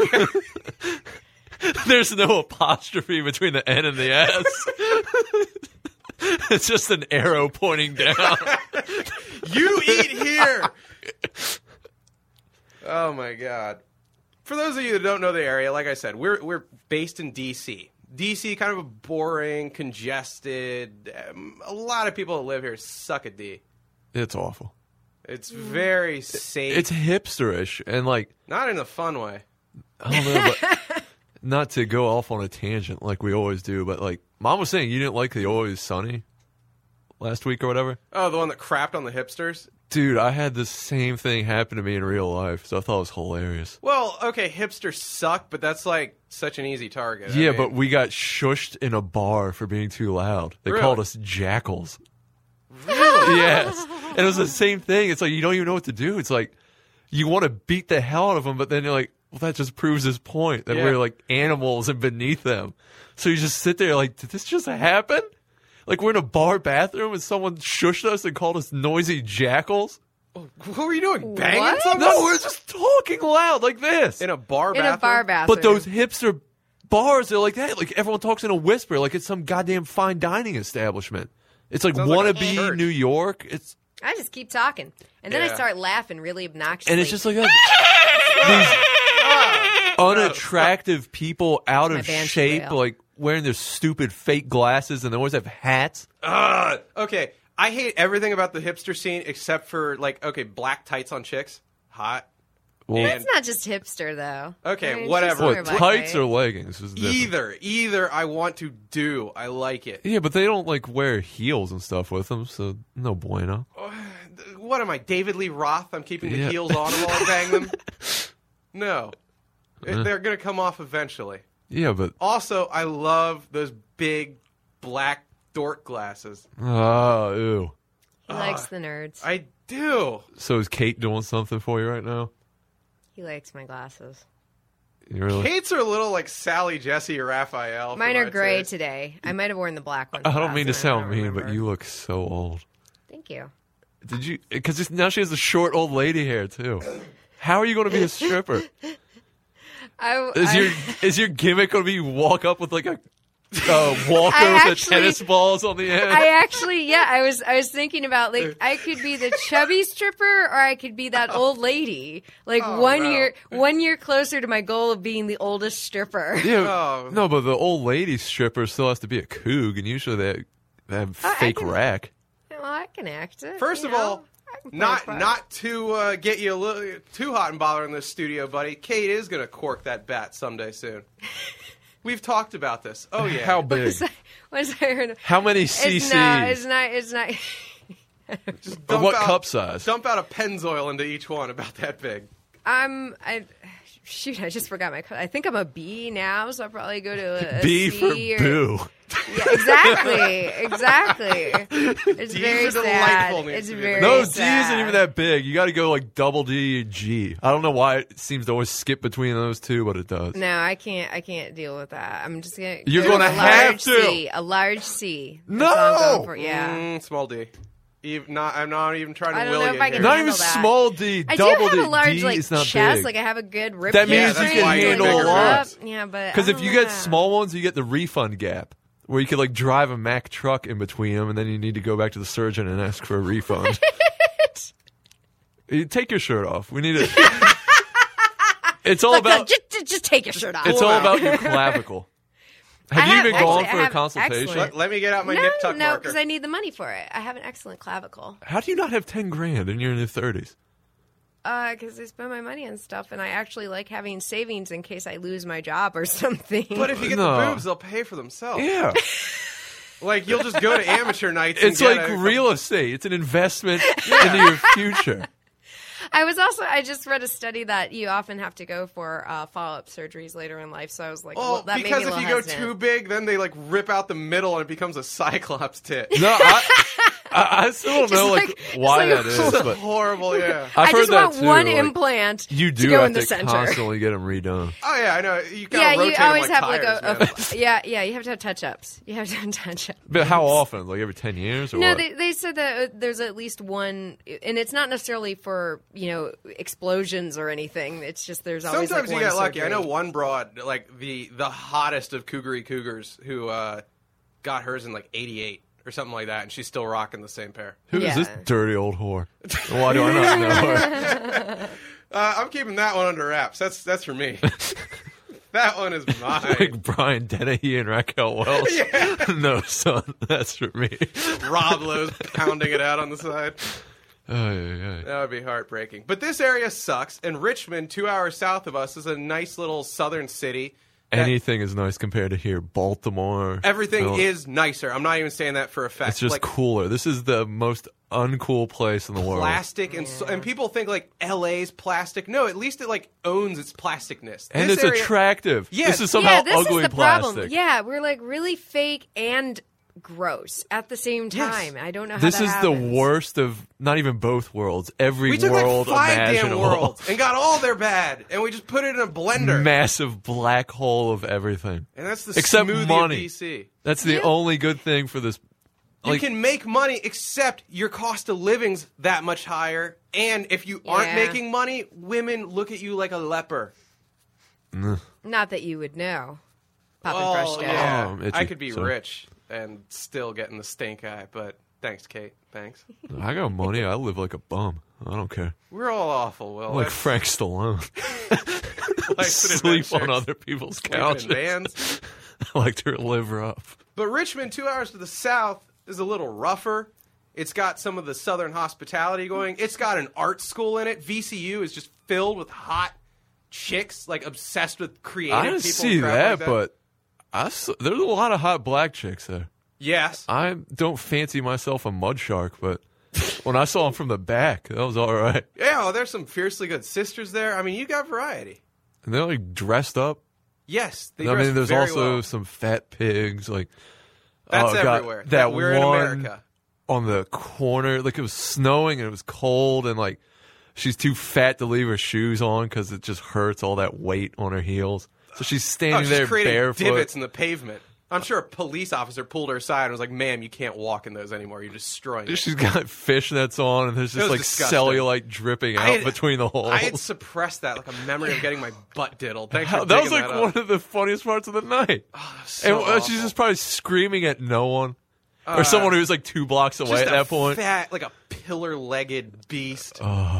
Speaker 3: There's no apostrophe between the N and the S. It's just an arrow pointing down.
Speaker 2: You eat here. Oh my God. For those of you that don't know the area, like I said, we're based in D.C. D.C., kind of a boring, congested. A lot of people that live here suck at D.
Speaker 3: It's awful.
Speaker 2: It's very safe.
Speaker 3: It's hipsterish and like
Speaker 2: Not in a fun way.
Speaker 3: I don't know, but not to go off on a tangent like we always do, but like Mom was saying, you didn't like the Always Sunny last week or whatever.
Speaker 2: Oh, the one that crapped on the hipsters?
Speaker 3: Dude, I had the same thing happen to me in real life, so I thought it was hilarious.
Speaker 2: Well, okay, hipsters suck, but that's like such an easy target.
Speaker 3: Yeah,
Speaker 2: I mean,
Speaker 3: but we got shushed in a bar for being too loud. They
Speaker 2: Really?
Speaker 3: called us jackals.
Speaker 2: really?
Speaker 3: Yes. And it was the same thing. It's like you don't even know what to do. It's like you want to beat the hell out of them, but then you're like, well, that just proves his point that
Speaker 2: Yeah.
Speaker 3: we're like animals and beneath them. So you just sit there like, did this just happen? Like we're in a bar bathroom and someone shushed us and called us noisy jackals?
Speaker 2: What were you doing? Banging
Speaker 4: What?
Speaker 2: someone?
Speaker 3: No, we're just talking loud like this.
Speaker 2: In a bar
Speaker 4: In
Speaker 2: bathroom?
Speaker 4: a bar bathroom.
Speaker 3: But those hipster bars, they're like that. Like everyone talks in a whisper, like it's some goddamn fine dining establishment. It's like
Speaker 2: Sounds like a
Speaker 3: wannabe
Speaker 2: church.
Speaker 3: New York. It's
Speaker 4: I just keep talking. And then I
Speaker 2: Yeah.
Speaker 4: start laughing really obnoxiously.
Speaker 3: and it's just like these unattractive people out
Speaker 4: My
Speaker 3: of
Speaker 4: banshee
Speaker 3: shape,
Speaker 4: wail.
Speaker 3: like wearing their stupid fake glasses, and they always have hats.
Speaker 2: Okay, I hate everything about the hipster scene except for, like, okay, black tights on chicks. Hot.
Speaker 3: Well,
Speaker 2: And-
Speaker 4: It's not just hipster, though.
Speaker 2: Okay,
Speaker 4: I mean,
Speaker 2: whatever.
Speaker 4: she's wearing
Speaker 3: what
Speaker 4: black
Speaker 3: tights
Speaker 4: tights.
Speaker 3: or leggings? Is different.
Speaker 2: Either I want to do. I like it.
Speaker 3: Yeah, but they don't like wear heels and stuff with them, so no bueno.
Speaker 2: What am I, David Lee Roth? I'm keeping the
Speaker 3: Yeah.
Speaker 2: heels on while I bang them? No. They're going to come off eventually.
Speaker 3: Yeah, but
Speaker 2: Also, I love those big black dork glasses.
Speaker 3: ew.
Speaker 4: He likes the nerds.
Speaker 2: I do.
Speaker 3: So is Kate doing something for you right now?
Speaker 4: He likes my glasses.
Speaker 3: You really?
Speaker 2: Kate's are a little like Sally, Jesse, or Raphael. for
Speaker 4: Mine
Speaker 2: my
Speaker 4: are gray
Speaker 2: taste.
Speaker 4: today. I might have worn the black ones.
Speaker 3: I don't mean to
Speaker 4: last time, I
Speaker 3: sound
Speaker 4: don't
Speaker 3: mean, but
Speaker 4: remember.
Speaker 3: you look so old.
Speaker 4: Thank you.
Speaker 3: Did you? Because now she has the short old lady hair too. How are you going to be a stripper? Is your gimmick going to be walk up with like a walker
Speaker 4: I
Speaker 3: with the
Speaker 4: actually-
Speaker 3: tennis balls on the end?
Speaker 4: I actually, yeah, I was thinking about like I could be the chubby stripper or I could be that old lady. Like
Speaker 2: Oh,
Speaker 4: one year closer to my goal of being the oldest stripper.
Speaker 3: Yeah,
Speaker 2: Oh.
Speaker 3: no, but the old lady stripper still has to be a coog, and usually they have
Speaker 4: I
Speaker 3: fake
Speaker 4: can-
Speaker 3: rack.
Speaker 4: Well, I can act it.
Speaker 2: First
Speaker 4: you
Speaker 2: of
Speaker 4: know.
Speaker 2: all,
Speaker 4: I can play a
Speaker 2: not
Speaker 4: part.
Speaker 2: not to get you a little too hot and bothered in this studio, buddy. Kate is going to cork that bat someday soon. We've talked about this. Oh yeah.
Speaker 3: How big?
Speaker 4: What's I heard?
Speaker 3: How many
Speaker 4: It's
Speaker 3: cc's?
Speaker 4: not. It's not.
Speaker 2: Just
Speaker 3: Or
Speaker 2: dump
Speaker 3: what
Speaker 2: out-
Speaker 3: cup size?
Speaker 2: Dump out a Pennzoil into each one about that big.
Speaker 4: Shoot, I just forgot my. I think I'm a B now, so I'll probably go to a
Speaker 3: B
Speaker 4: C
Speaker 3: for
Speaker 4: or,
Speaker 3: boo.
Speaker 4: Yeah, exactly. It's
Speaker 2: D's
Speaker 4: very
Speaker 2: are delightful,
Speaker 4: sad.
Speaker 2: needs
Speaker 4: It's
Speaker 2: to be
Speaker 4: very
Speaker 3: No, D
Speaker 4: sad.
Speaker 3: isn't even that big. You got to go like double D and G. I don't know why it seems to always skip between those two, but it does.
Speaker 4: No, I can't deal with that. I'm just gonna.
Speaker 3: You're
Speaker 4: go
Speaker 3: gonna
Speaker 4: a
Speaker 3: have
Speaker 4: large
Speaker 3: to.
Speaker 4: C, a large C. That's
Speaker 3: No!
Speaker 4: all I'm going for. Yeah.
Speaker 2: Small D. I'm not even trying to
Speaker 4: I don't
Speaker 2: will
Speaker 4: know
Speaker 2: you
Speaker 4: if I
Speaker 2: here.
Speaker 4: can
Speaker 3: Not
Speaker 4: handle
Speaker 3: even
Speaker 4: that.
Speaker 3: small D,
Speaker 4: I do
Speaker 3: double
Speaker 4: have
Speaker 3: D.
Speaker 4: a large
Speaker 3: D
Speaker 4: like
Speaker 3: is not
Speaker 4: chest.
Speaker 3: big.
Speaker 4: Like I have a good rib.
Speaker 3: That means
Speaker 2: you can handle a lot.
Speaker 4: Yeah, but
Speaker 3: Because
Speaker 4: I
Speaker 3: if
Speaker 4: don't
Speaker 3: you
Speaker 4: know
Speaker 3: get
Speaker 4: that.
Speaker 3: small ones, you get the refund gap, where you could like drive a Mack truck in between them, and then you need to go back to the surgeon and ask for a refund. You take your shirt off. We need it. It's all about.
Speaker 4: Just take your shirt off.
Speaker 3: It's all about your clavicle. Have you even gone for a consultation?
Speaker 4: excellent-
Speaker 2: Let me get out my
Speaker 4: no,
Speaker 2: nip tuck
Speaker 4: no,
Speaker 2: marker.
Speaker 4: because I need the money for it. I have an excellent clavicle.
Speaker 3: How do you not have 10 grand and you're in your 30s?
Speaker 4: Because I spend my money on stuff, and I actually like having savings in case I lose my job or something.
Speaker 2: But if you get
Speaker 3: No.
Speaker 2: the boobs, they'll pay for themselves.
Speaker 3: Yeah.
Speaker 2: Like, you'll just go to amateur nights and
Speaker 3: It's
Speaker 2: get
Speaker 3: like
Speaker 2: a-
Speaker 3: real estate. It's an investment into your future.
Speaker 4: I just read a study that you often have to go for follow-up surgeries later in life. So I was like,
Speaker 2: Well,
Speaker 4: that made
Speaker 2: because
Speaker 4: me a
Speaker 2: if you
Speaker 4: little
Speaker 2: go
Speaker 4: hesitant.
Speaker 2: too big, then they, like, rip out the middle and it becomes a cyclops tit.
Speaker 3: No, I still don't know why that is.
Speaker 4: It's
Speaker 3: But
Speaker 2: Horrible, yeah.
Speaker 3: I've
Speaker 4: I
Speaker 3: heard
Speaker 4: just
Speaker 3: that
Speaker 4: want
Speaker 3: too,
Speaker 4: one
Speaker 3: like,
Speaker 4: implant
Speaker 3: You
Speaker 4: to
Speaker 3: do
Speaker 4: go
Speaker 3: have
Speaker 4: in the
Speaker 3: to
Speaker 4: center.
Speaker 3: constantly get them redone.
Speaker 2: Oh yeah, I know. You gotta
Speaker 4: Yeah, you
Speaker 2: rotate 'em
Speaker 4: always
Speaker 2: like
Speaker 4: have
Speaker 2: tires, man.
Speaker 4: yeah, you have to have touch-ups. You have to have touch-ups.
Speaker 3: But how often? Like every 10 years or
Speaker 4: No,
Speaker 3: what?
Speaker 4: they said that there's at least one, and it's not necessarily for explosions or anything. It's just there's always
Speaker 2: Sometimes
Speaker 4: like
Speaker 2: you
Speaker 4: one
Speaker 2: get lucky. I know
Speaker 4: surgery.
Speaker 2: one broad, like the hottest of cougars, who got hers in like '88 or something like that, and she's still rocking the same pair.
Speaker 3: Who is
Speaker 4: Yeah.
Speaker 3: this dirty old whore? Why do I not know her?
Speaker 2: I'm keeping that one under wraps. That's for me. That one is mine.
Speaker 3: Like Brian Dennehy and Raquel Welch? No, son, that's for me.
Speaker 2: Rob Lowe's pounding it out on the side.
Speaker 3: Yeah.
Speaker 2: That would be heartbreaking. But this area sucks, and Richmond, 2 hours south of us, is a nice little southern city.
Speaker 3: Anything is nice compared to here. Baltimore.
Speaker 2: Everything
Speaker 3: Phil-
Speaker 2: is nicer. I'm not even saying that for a fact.
Speaker 3: It's just
Speaker 2: like,
Speaker 3: cooler. This is the most uncool place in the world.
Speaker 2: plastic, and people think like LA's plastic. No, at least it like owns its plasticness.
Speaker 3: And
Speaker 2: This
Speaker 3: it's
Speaker 2: area-
Speaker 3: attractive.
Speaker 2: Yes.
Speaker 3: This is somehow
Speaker 4: this
Speaker 3: ugly
Speaker 4: is the
Speaker 3: plastic.
Speaker 4: problem. Yeah, we're like really fake and gross at the same
Speaker 2: Yes.
Speaker 4: time. I don't know how
Speaker 3: This
Speaker 4: that
Speaker 3: is
Speaker 4: happens.
Speaker 3: the worst of not even both worlds. Every
Speaker 2: We took
Speaker 3: world
Speaker 2: like 5 damn
Speaker 3: imaginable.
Speaker 2: worlds and got all their bad, and we just put it in a blender.
Speaker 3: Massive black hole of everything.
Speaker 2: And that's the
Speaker 3: Except
Speaker 2: smoothie
Speaker 3: money.
Speaker 2: of DC.
Speaker 3: That's the only good thing for this.
Speaker 2: You can make money, except your cost of living's that much higher. And if you aren't
Speaker 4: Yeah.
Speaker 2: making money, women look at you like a leper.
Speaker 4: Not that you would know. Popping
Speaker 2: Oh,
Speaker 4: fresh dough.
Speaker 2: yeah.
Speaker 3: Oh, I'm itchy.
Speaker 2: I could be
Speaker 3: Sorry.
Speaker 2: rich and still getting the stink eye, but thanks, Kate. Thanks.
Speaker 3: I got money. I live like a bum. I don't care.
Speaker 2: We're all awful, Will.
Speaker 3: I'm like
Speaker 2: That's
Speaker 3: Frank Stallone.
Speaker 2: life's an
Speaker 3: Sleep on
Speaker 2: adventure.
Speaker 3: other people's
Speaker 2: Sleeping
Speaker 3: couches.
Speaker 2: in vans.
Speaker 3: I like to live rough.
Speaker 2: But Richmond, 2 hours to the south, is a little rougher. It's got some of the southern hospitality going. It's got an art school in it. VCU is just filled with hot chicks, like obsessed with creative
Speaker 3: I
Speaker 2: people.
Speaker 3: didn't
Speaker 2: and
Speaker 3: see
Speaker 2: crap
Speaker 3: that,
Speaker 2: like that,
Speaker 3: but there's a lot of hot black chicks there.
Speaker 2: yes.
Speaker 3: I don't fancy myself a mud shark, but when I saw them from the back, that was all right.
Speaker 2: Yeah, well, there's some fiercely good sisters there. I mean, you got variety.
Speaker 3: And they're like dressed up.
Speaker 2: Yes, they
Speaker 3: I
Speaker 2: dress
Speaker 3: mean, there's
Speaker 2: very
Speaker 3: also
Speaker 2: well.
Speaker 3: some fat pigs. Like
Speaker 2: That's
Speaker 3: oh, God,
Speaker 2: everywhere.
Speaker 3: That
Speaker 2: We're in
Speaker 3: one
Speaker 2: America.
Speaker 3: on the corner, like it was snowing and it was cold, and like she's too fat to leave her shoes on because it just hurts all that weight on her heels. So she's standing
Speaker 2: she's
Speaker 3: there
Speaker 2: creating
Speaker 3: barefoot.
Speaker 2: divots in the pavement. I'm sure a police officer pulled her aside and was like, "Ma'am, you can't walk in those anymore. You're destroying it."
Speaker 3: She's got fishnets on, and there's
Speaker 2: It
Speaker 3: just
Speaker 2: was
Speaker 3: like
Speaker 2: disgusting.
Speaker 3: cellulite dripping
Speaker 2: I
Speaker 3: out
Speaker 2: had-
Speaker 3: between the holes.
Speaker 2: I had suppressed that, like a memory of getting my butt diddled. Thanks for
Speaker 3: that was
Speaker 2: digging
Speaker 3: like
Speaker 2: that
Speaker 3: one
Speaker 2: up.
Speaker 3: of the funniest parts of the night.
Speaker 2: So
Speaker 3: and she's
Speaker 2: awful.
Speaker 3: just probably screaming at no one. Or someone who's like 2 blocks away
Speaker 2: Just
Speaker 3: at that point.
Speaker 2: fat, like a pillar-legged beast.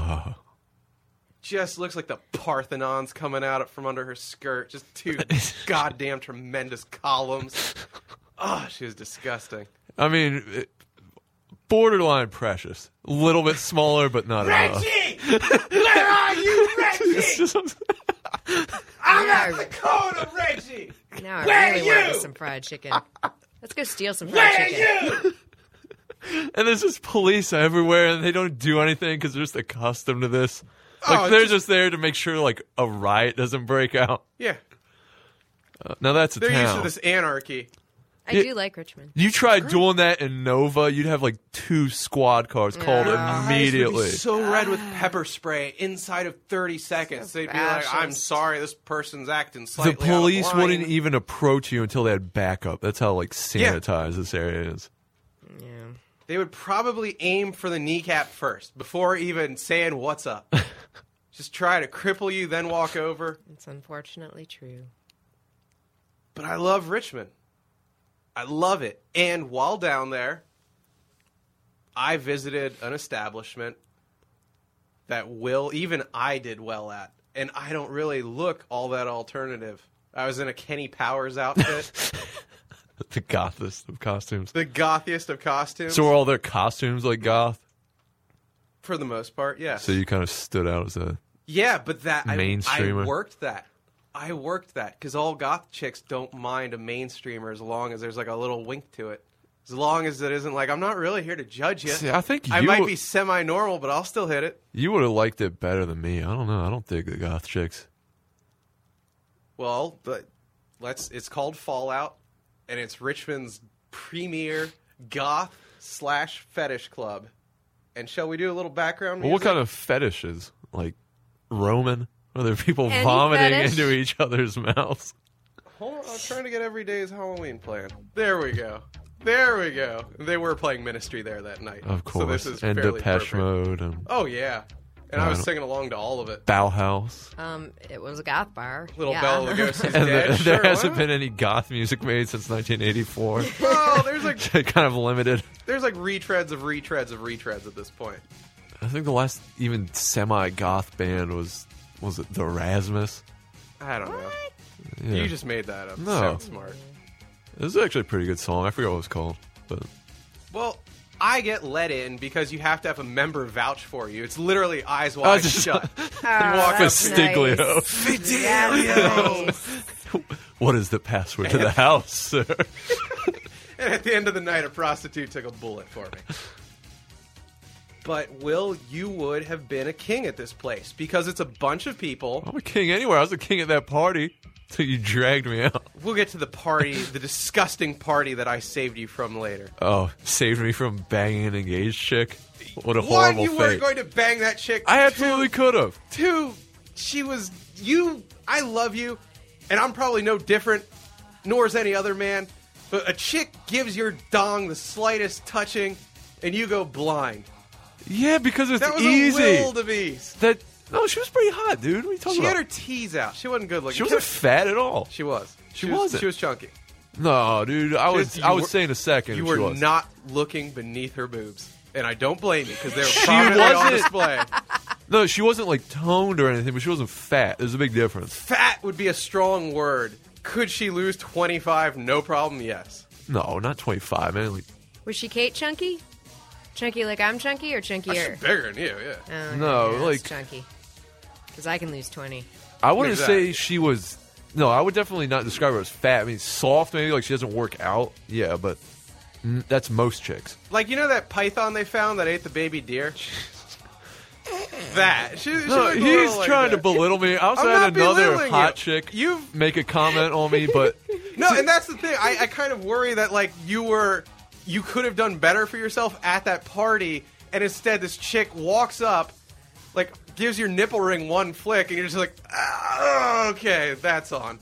Speaker 2: Just looks like the Parthenon's coming out from under her skirt. Just 2 goddamn tremendous columns. Oh, she was disgusting.
Speaker 3: I mean, borderline precious. A little bit smaller, but not enough.
Speaker 2: Where are you, Reggie?
Speaker 3: It's just-
Speaker 2: I'm at the corner, Reggie.
Speaker 4: Now I
Speaker 2: Where
Speaker 4: really
Speaker 2: are
Speaker 4: want
Speaker 2: you?
Speaker 4: some fried chicken. Let's go steal some fried chicken.
Speaker 3: and there's just police everywhere, and they don't do anything because they're just accustomed to this. Like
Speaker 2: Oh,
Speaker 3: they're
Speaker 2: just-
Speaker 3: just there to make sure like a riot doesn't break out.
Speaker 2: Yeah,
Speaker 3: Now that's a
Speaker 2: they're used
Speaker 3: town.
Speaker 2: to this anarchy.
Speaker 4: I
Speaker 3: Yeah.
Speaker 4: do like Richmond.
Speaker 3: You tried doing that in Nova, you'd have like 2 squad cars called
Speaker 2: Their eyes would be
Speaker 3: immediately.
Speaker 2: so red with pepper spray inside of 30 seconds. They'd be like, "I'm
Speaker 4: fascist.
Speaker 2: sorry, this person's acting
Speaker 3: The
Speaker 2: slightly out of
Speaker 3: police
Speaker 2: line."
Speaker 3: wouldn't even approach you until they had backup. That's how like sanitized this area is.
Speaker 4: Yeah.
Speaker 2: They would probably aim for the kneecap first before even saying what's up. Just try to cripple you, then walk over.
Speaker 4: It's unfortunately true.
Speaker 2: But I love Richmond. I love it. And while down there, I visited an establishment that even I did well at. And I don't really look all that alternative. I was in a Kenny Powers outfit,
Speaker 3: The gothest of costumes.
Speaker 2: the gothiest of costumes.
Speaker 3: So were all their costumes like goth?
Speaker 2: For the most part, yes.
Speaker 3: So you kind of stood out as a...
Speaker 2: Yeah, but that I
Speaker 3: Mainstreamer.
Speaker 2: worked that. I worked that because all goth chicks don't mind a mainstreamer as long as there's like a little wink to it. As long as it isn't like, I'm not really here to judge you.
Speaker 3: See, I think
Speaker 2: I
Speaker 3: you
Speaker 2: might
Speaker 3: would-
Speaker 2: be semi-normal, but I'll still hit it.
Speaker 3: You would have liked it better than me. I don't know. I don't dig the goth chicks.
Speaker 2: Well, it's called Fallout, and it's Richmond's premier goth /fetish club. And shall we do a little background music?
Speaker 3: Well, what kind of fetishes? Like Roman? Are there people
Speaker 4: Any
Speaker 3: vomiting
Speaker 4: fetish?
Speaker 3: into each other's mouths?
Speaker 2: Hold on, I'm trying to get every day's Halloween plan. There we go. There we go. They were playing Ministry there that night.
Speaker 3: Of course.
Speaker 2: So this is
Speaker 3: and
Speaker 2: fairly
Speaker 3: Depeche
Speaker 2: perfect.
Speaker 3: Mode and
Speaker 2: Oh, yeah. And I was singing along to all of it.
Speaker 3: Bauhaus.
Speaker 4: It was a goth bar.
Speaker 2: Little
Speaker 4: yeah.
Speaker 2: Bela Lugosi's
Speaker 3: And
Speaker 2: dead.
Speaker 3: there
Speaker 2: Sure,
Speaker 3: hasn't
Speaker 2: what?
Speaker 3: been any goth music made since 1984.
Speaker 2: Oh, there's like
Speaker 3: Kind of limited.
Speaker 2: retreads of at this point.
Speaker 3: I think the last even semi-goth band was it the Erasmus?
Speaker 2: I don't know.
Speaker 3: Yeah.
Speaker 2: You just made that up.
Speaker 3: No.
Speaker 2: Sound smart.
Speaker 3: This is actually a pretty good song. I forget what it was called. But
Speaker 2: Well, I get let in because you have to have a member vouch for you. It's literally eyes wide
Speaker 3: just-
Speaker 2: shut.
Speaker 4: Oh,
Speaker 2: walk
Speaker 4: that's
Speaker 3: Fastiglio.
Speaker 4: nice. That's nice.
Speaker 3: what is the password to the house, sir?
Speaker 2: And at the end of the night, a prostitute took a bullet for me. But, Will, you would have been a king at this place because it's a bunch of people.
Speaker 3: I'm a king anywhere. I was a king at that party until you dragged me out.
Speaker 2: We'll get to the party, the disgusting party that I saved you from later.
Speaker 3: Oh, saved me from banging an engaged chick. What a
Speaker 2: One,
Speaker 3: horrible
Speaker 2: you
Speaker 3: fate.
Speaker 2: weren't going to bang that chick.
Speaker 3: I absolutely could have.
Speaker 2: Two, she was you. I love you, and I'm probably no different, nor is any other man. But a chick gives your dong the slightest touching, and you go blind.
Speaker 3: Yeah, because it's
Speaker 2: That was
Speaker 3: easy.
Speaker 2: a will to beast.
Speaker 3: No, she was pretty hot, dude. What are you talking
Speaker 2: She
Speaker 3: about?
Speaker 2: had her teeth out. She wasn't good looking.
Speaker 3: She wasn't fat at all.
Speaker 2: She was.
Speaker 3: She wasn't.
Speaker 2: She was chunky.
Speaker 3: No, dude. I was
Speaker 2: You
Speaker 3: I was
Speaker 2: were-
Speaker 3: saying a second.
Speaker 2: You
Speaker 3: she
Speaker 2: were
Speaker 3: was.
Speaker 2: not looking beneath her boobs, and I don't blame you because they were
Speaker 3: She
Speaker 2: prominently on
Speaker 3: wasn't.
Speaker 2: display.
Speaker 3: No, she wasn't like toned or anything, but she wasn't fat. There's a big difference.
Speaker 2: Fat would be a strong word. Could she lose 25? No problem. Yes.
Speaker 3: No, not 25, man. Like,
Speaker 4: Was she Kate chunky? Chunky like I'm chunky or
Speaker 2: She's
Speaker 4: chunkier?
Speaker 2: bigger than you. Yeah.
Speaker 4: Oh,
Speaker 3: No,
Speaker 4: yeah,
Speaker 3: like-
Speaker 4: it's chunky. Because I can lose 20.
Speaker 3: I wouldn't
Speaker 2: Exactly.
Speaker 3: say she was. No, I would definitely not describe her as fat. I mean, soft maybe, like she doesn't work out. Yeah, but that's most chicks.
Speaker 2: Like, you know that python they found that ate the baby deer? That. She
Speaker 3: No,
Speaker 2: looked a
Speaker 3: he's
Speaker 2: little like
Speaker 3: trying to
Speaker 2: that.
Speaker 3: belittle me. I also
Speaker 2: I'm
Speaker 3: had
Speaker 2: not
Speaker 3: another
Speaker 2: belittling
Speaker 3: hot
Speaker 2: you.
Speaker 3: chick
Speaker 2: You've
Speaker 3: make a comment on me, but
Speaker 2: no, and that's the thing. I kind of worry that like you could have done better for yourself at that party, and instead this chick walks up, like gives your nipple ring one flick, and you're just like, ah, okay, that's on.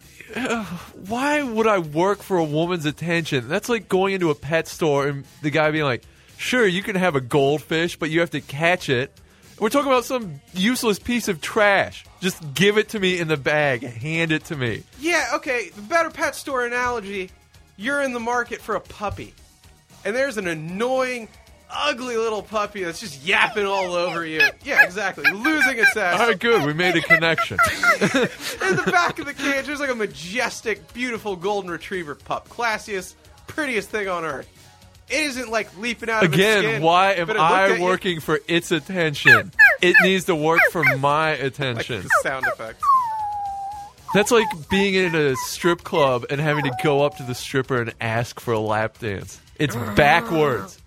Speaker 3: why would I work for a woman's attention? That's like going into a pet store and the guy being like, sure, you can have a goldfish, but you have to catch it. We're talking about some useless piece of trash. Just give it to me in the bag. Hand it to me.
Speaker 2: Yeah, okay. The better pet store analogy. You're in the market for a puppy, and there's an annoying, ugly little puppy that's just yapping all over you. Yeah, exactly. Losing its ass.
Speaker 3: All right, good. We made a connection.
Speaker 2: In the back of the cage, there's like a majestic, beautiful golden retriever pup. Classiest, prettiest thing on earth. It isn't like leaping out of its
Speaker 3: Again,
Speaker 2: skin.
Speaker 3: why am
Speaker 2: but it looked at
Speaker 3: I
Speaker 2: you
Speaker 3: working for its attention? It needs to work for my
Speaker 2: like
Speaker 3: attention.
Speaker 2: the sound effect.
Speaker 3: That's like being in a strip club and having to go up to the stripper and ask for a lap dance. It's backwards.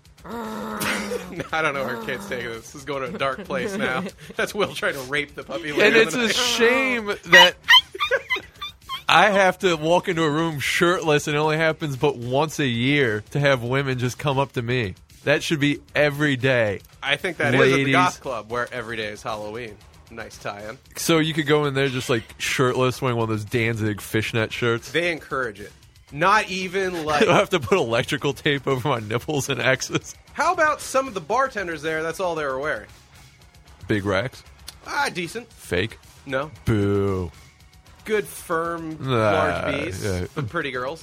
Speaker 2: I don't know where Kate's taking this. This is going to a dark place now. That's Will trying to rape the puppy.
Speaker 3: And
Speaker 2: later in
Speaker 3: it's
Speaker 2: the
Speaker 3: a
Speaker 2: night.
Speaker 3: shame that I have to walk into a room shirtless and it only happens but once a year to have women just come up to me. That should be every day.
Speaker 2: I think that is at the
Speaker 3: Ladies.
Speaker 2: goth club where every day is Halloween. Nice tie-in.
Speaker 3: So you could go in there just like shirtless wearing one of those Danzig fishnet shirts.
Speaker 2: They encourage it. Not even like.
Speaker 3: I have to put electrical tape over my nipples and X's.
Speaker 2: How about some of the bartenders there? That's all they were wearing.
Speaker 3: Big racks.
Speaker 2: Decent.
Speaker 3: Fake.
Speaker 2: No.
Speaker 3: Boo.
Speaker 2: Good, firm,
Speaker 3: Nah,
Speaker 2: large B's.
Speaker 3: yeah.
Speaker 2: But pretty girls.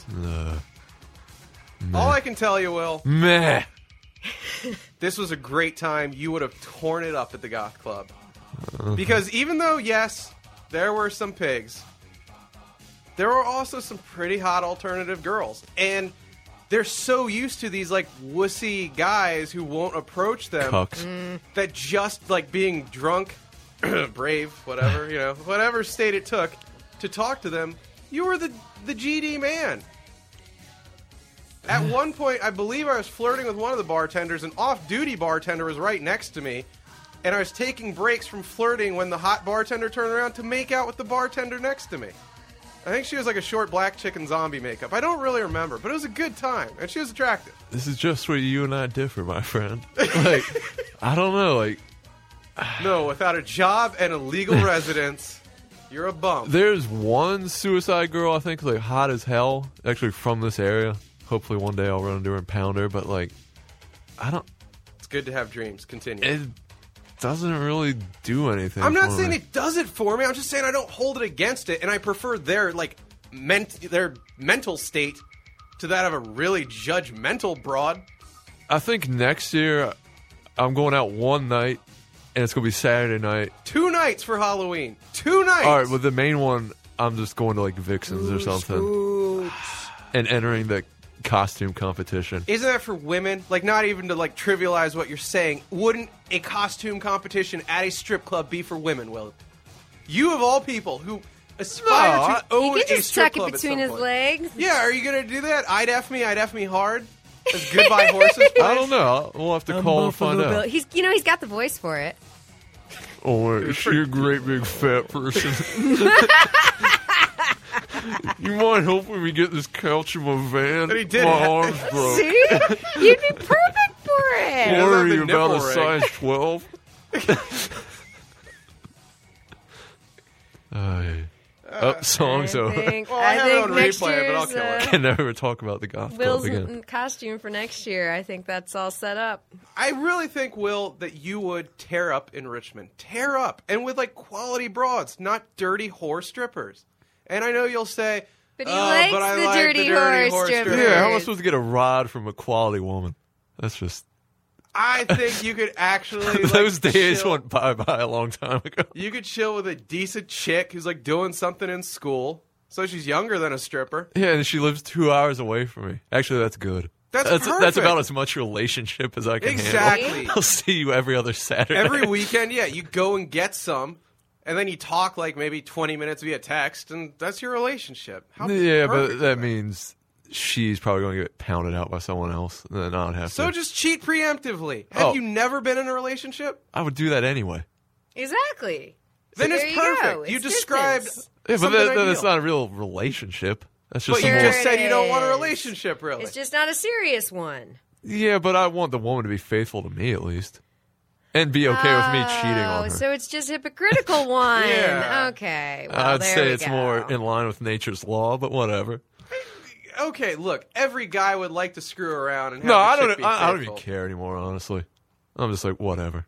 Speaker 2: All I can tell you, Will,
Speaker 3: Meh.
Speaker 2: this was a great time. You would have torn it up at the goth club. Because even though, yes, there were some pigs, there were also some pretty hot alternative girls. And they're so used to these, like, wussy guys who won't approach them.
Speaker 3: Cucks.
Speaker 2: That just, like, being drunk, brave, whatever, you know, whatever state it took to talk to them, you were the GD man. At one point, I believe I was flirting with one of the bartenders. An off-duty bartender was right next to me, and I was taking breaks from flirting when the hot bartender turned around to make out with the bartender next to me. I think she was like a short black chick in zombie makeup. I don't really remember, but it was a good time, and she was attractive.
Speaker 3: This is just where you and I differ, my friend. Like, I don't know. Like,
Speaker 2: No, without a job and a legal residence, you're a bum.
Speaker 3: there's one suicide girl I think like hot as hell, actually from this area. Hopefully one day I'll run into her and pound her. But like, I don't.
Speaker 2: It's good to have dreams. Continue.
Speaker 3: It doesn't really do anything.
Speaker 2: I'm not
Speaker 3: for
Speaker 2: saying
Speaker 3: me.
Speaker 2: it does it for me. I'm just saying I don't hold it against it, and I prefer their their mental state to that of a really judgmental broad.
Speaker 3: I think next year I'm going out one night, and it's going to be Saturday night.
Speaker 2: 2 nights for Halloween. 2 nights.
Speaker 3: All right, but the main one, I'm just going to like Vixens or something and entering the costume competition.
Speaker 2: Isn't that for women? Like, not even to like trivialize what you're saying. Wouldn't a costume competition at a strip club be for women, Will? You of all people who aspire to own
Speaker 4: He can
Speaker 2: a
Speaker 4: just
Speaker 2: strip
Speaker 4: tuck
Speaker 2: club
Speaker 4: it
Speaker 2: at
Speaker 4: between
Speaker 2: some
Speaker 4: his
Speaker 2: point.
Speaker 4: legs.
Speaker 2: Yeah, are you gonna do that? I'd F me hard. As Goodbye Horses plays?
Speaker 3: I don't know. We'll have to call and find out.
Speaker 4: He's got the voice for it.
Speaker 3: Oh, is she a great big fat person? You mind helping me get this couch in my van?
Speaker 2: And he did.
Speaker 3: My arm's broke.
Speaker 4: See? You'd be perfect for it.
Speaker 2: Yeah.
Speaker 3: Worry
Speaker 2: the
Speaker 3: about a
Speaker 2: nipple ring.
Speaker 3: size 12. Song's over.
Speaker 2: Well, I have it on
Speaker 4: next
Speaker 2: replay, but I'll
Speaker 4: year's,
Speaker 2: kill it.
Speaker 3: Can never talk about the goth club
Speaker 4: Will's
Speaker 3: again.
Speaker 4: costume for next year. I think that's all set up.
Speaker 2: I really think, Will, that you would tear up in Richmond. Tear up. And with, like, quality broads, not dirty whore strippers. And I know you'll say,
Speaker 4: But he
Speaker 2: oh,
Speaker 4: likes
Speaker 2: but I
Speaker 4: the
Speaker 2: like
Speaker 4: dirty whore strippers.
Speaker 3: Yeah, how am I supposed to get a rod from a quality woman? That's just...
Speaker 2: I think you could actually, like,
Speaker 3: Those days
Speaker 2: chill.
Speaker 3: went by a long time ago.
Speaker 2: You could chill with a decent chick who's, like, doing something in school. So she's younger than a stripper.
Speaker 3: Yeah, and she lives 2 hours away from me. Actually, that's good.
Speaker 2: That's
Speaker 3: That's
Speaker 2: perfect.
Speaker 3: about as much relationship as I can
Speaker 2: Exactly.
Speaker 3: handle. I'll see you every other Saturday.
Speaker 2: Every weekend, yeah, you go and get some, and then you talk, like, maybe 20 minutes via text, and that's your relationship. How
Speaker 3: Yeah, but
Speaker 2: perfect
Speaker 3: that
Speaker 2: is
Speaker 3: means she's probably going to get pounded out by someone else, and then I'd have
Speaker 2: So
Speaker 3: to.
Speaker 2: just cheat preemptively. Have
Speaker 3: Oh.
Speaker 2: you never been in a relationship?
Speaker 3: I would do that anyway.
Speaker 4: Exactly.
Speaker 2: Then
Speaker 4: There
Speaker 2: it's
Speaker 4: you go.
Speaker 2: perfect. You
Speaker 4: It's
Speaker 2: described
Speaker 4: distance.
Speaker 3: Yeah, but
Speaker 2: something
Speaker 3: that's
Speaker 2: ideal.
Speaker 3: not a real relationship. That's just
Speaker 2: But you
Speaker 3: more.
Speaker 2: just said you don't want a
Speaker 4: is.
Speaker 2: relationship, really.
Speaker 4: It's just not a serious one.
Speaker 3: Yeah, but I want the woman to be faithful to me at least, and be okay with me cheating on her.
Speaker 4: So it's just hypocritical one.
Speaker 2: Yeah.
Speaker 4: Okay. Well,
Speaker 3: I'd
Speaker 4: there
Speaker 3: say
Speaker 4: we
Speaker 3: it's
Speaker 4: go.
Speaker 3: more in line with nature's law, but whatever.
Speaker 2: Okay, look, every guy would like to screw around and have
Speaker 3: No,
Speaker 2: the
Speaker 3: I
Speaker 2: chick
Speaker 3: don't.
Speaker 2: be
Speaker 3: I don't
Speaker 2: faithful.
Speaker 3: even care anymore. Honestly, I'm just like whatever.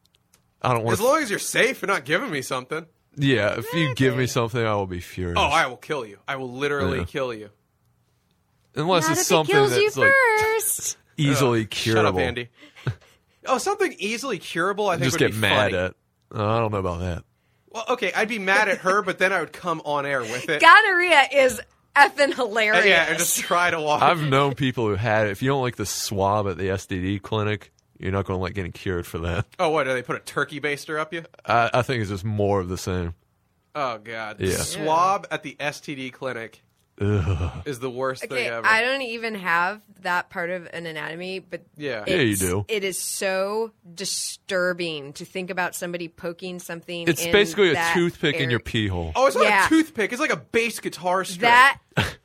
Speaker 3: I don't want.
Speaker 2: As long as you're safe and not giving me something.
Speaker 3: Yeah, if you give me something, I will be furious.
Speaker 2: Oh, I will kill you. I will literally
Speaker 3: Yeah.
Speaker 2: kill you.
Speaker 3: Unless
Speaker 4: Not
Speaker 3: it's
Speaker 4: if it
Speaker 3: something
Speaker 4: kills you
Speaker 3: that's like
Speaker 4: first.
Speaker 3: easily
Speaker 2: Shut up,
Speaker 3: curable.
Speaker 2: Andy. Oh, something easily curable, I think
Speaker 3: Just
Speaker 2: would
Speaker 3: get
Speaker 2: be
Speaker 3: mad
Speaker 2: funny.
Speaker 3: at. I don't know about that.
Speaker 2: Well, okay, I'd be mad at her, but then I would come on air with it.
Speaker 4: Gonorrhea is effing hilarious.
Speaker 2: Yeah, and just try to walk.
Speaker 3: I've known people who had it. If you don't like the swab at the STD clinic, you're not going to like getting cured for that.
Speaker 2: Oh, what, do they put a turkey baster up you?
Speaker 3: I think it's just more of the same.
Speaker 2: Oh, God.
Speaker 3: Yeah.
Speaker 2: Swab at the STD clinic
Speaker 3: Ugh.
Speaker 2: is the worst
Speaker 4: Okay,
Speaker 2: thing ever.
Speaker 4: I don't even have that part of an anatomy, but
Speaker 2: Yeah.
Speaker 3: Yeah, you do.
Speaker 4: It is so disturbing to think about somebody poking something.
Speaker 3: It's
Speaker 4: in
Speaker 3: basically a
Speaker 4: that
Speaker 3: toothpick in
Speaker 4: area.
Speaker 3: your pee hole.
Speaker 2: Oh, it's not
Speaker 4: Yeah.
Speaker 2: a toothpick. It's like a bass guitar string.
Speaker 4: That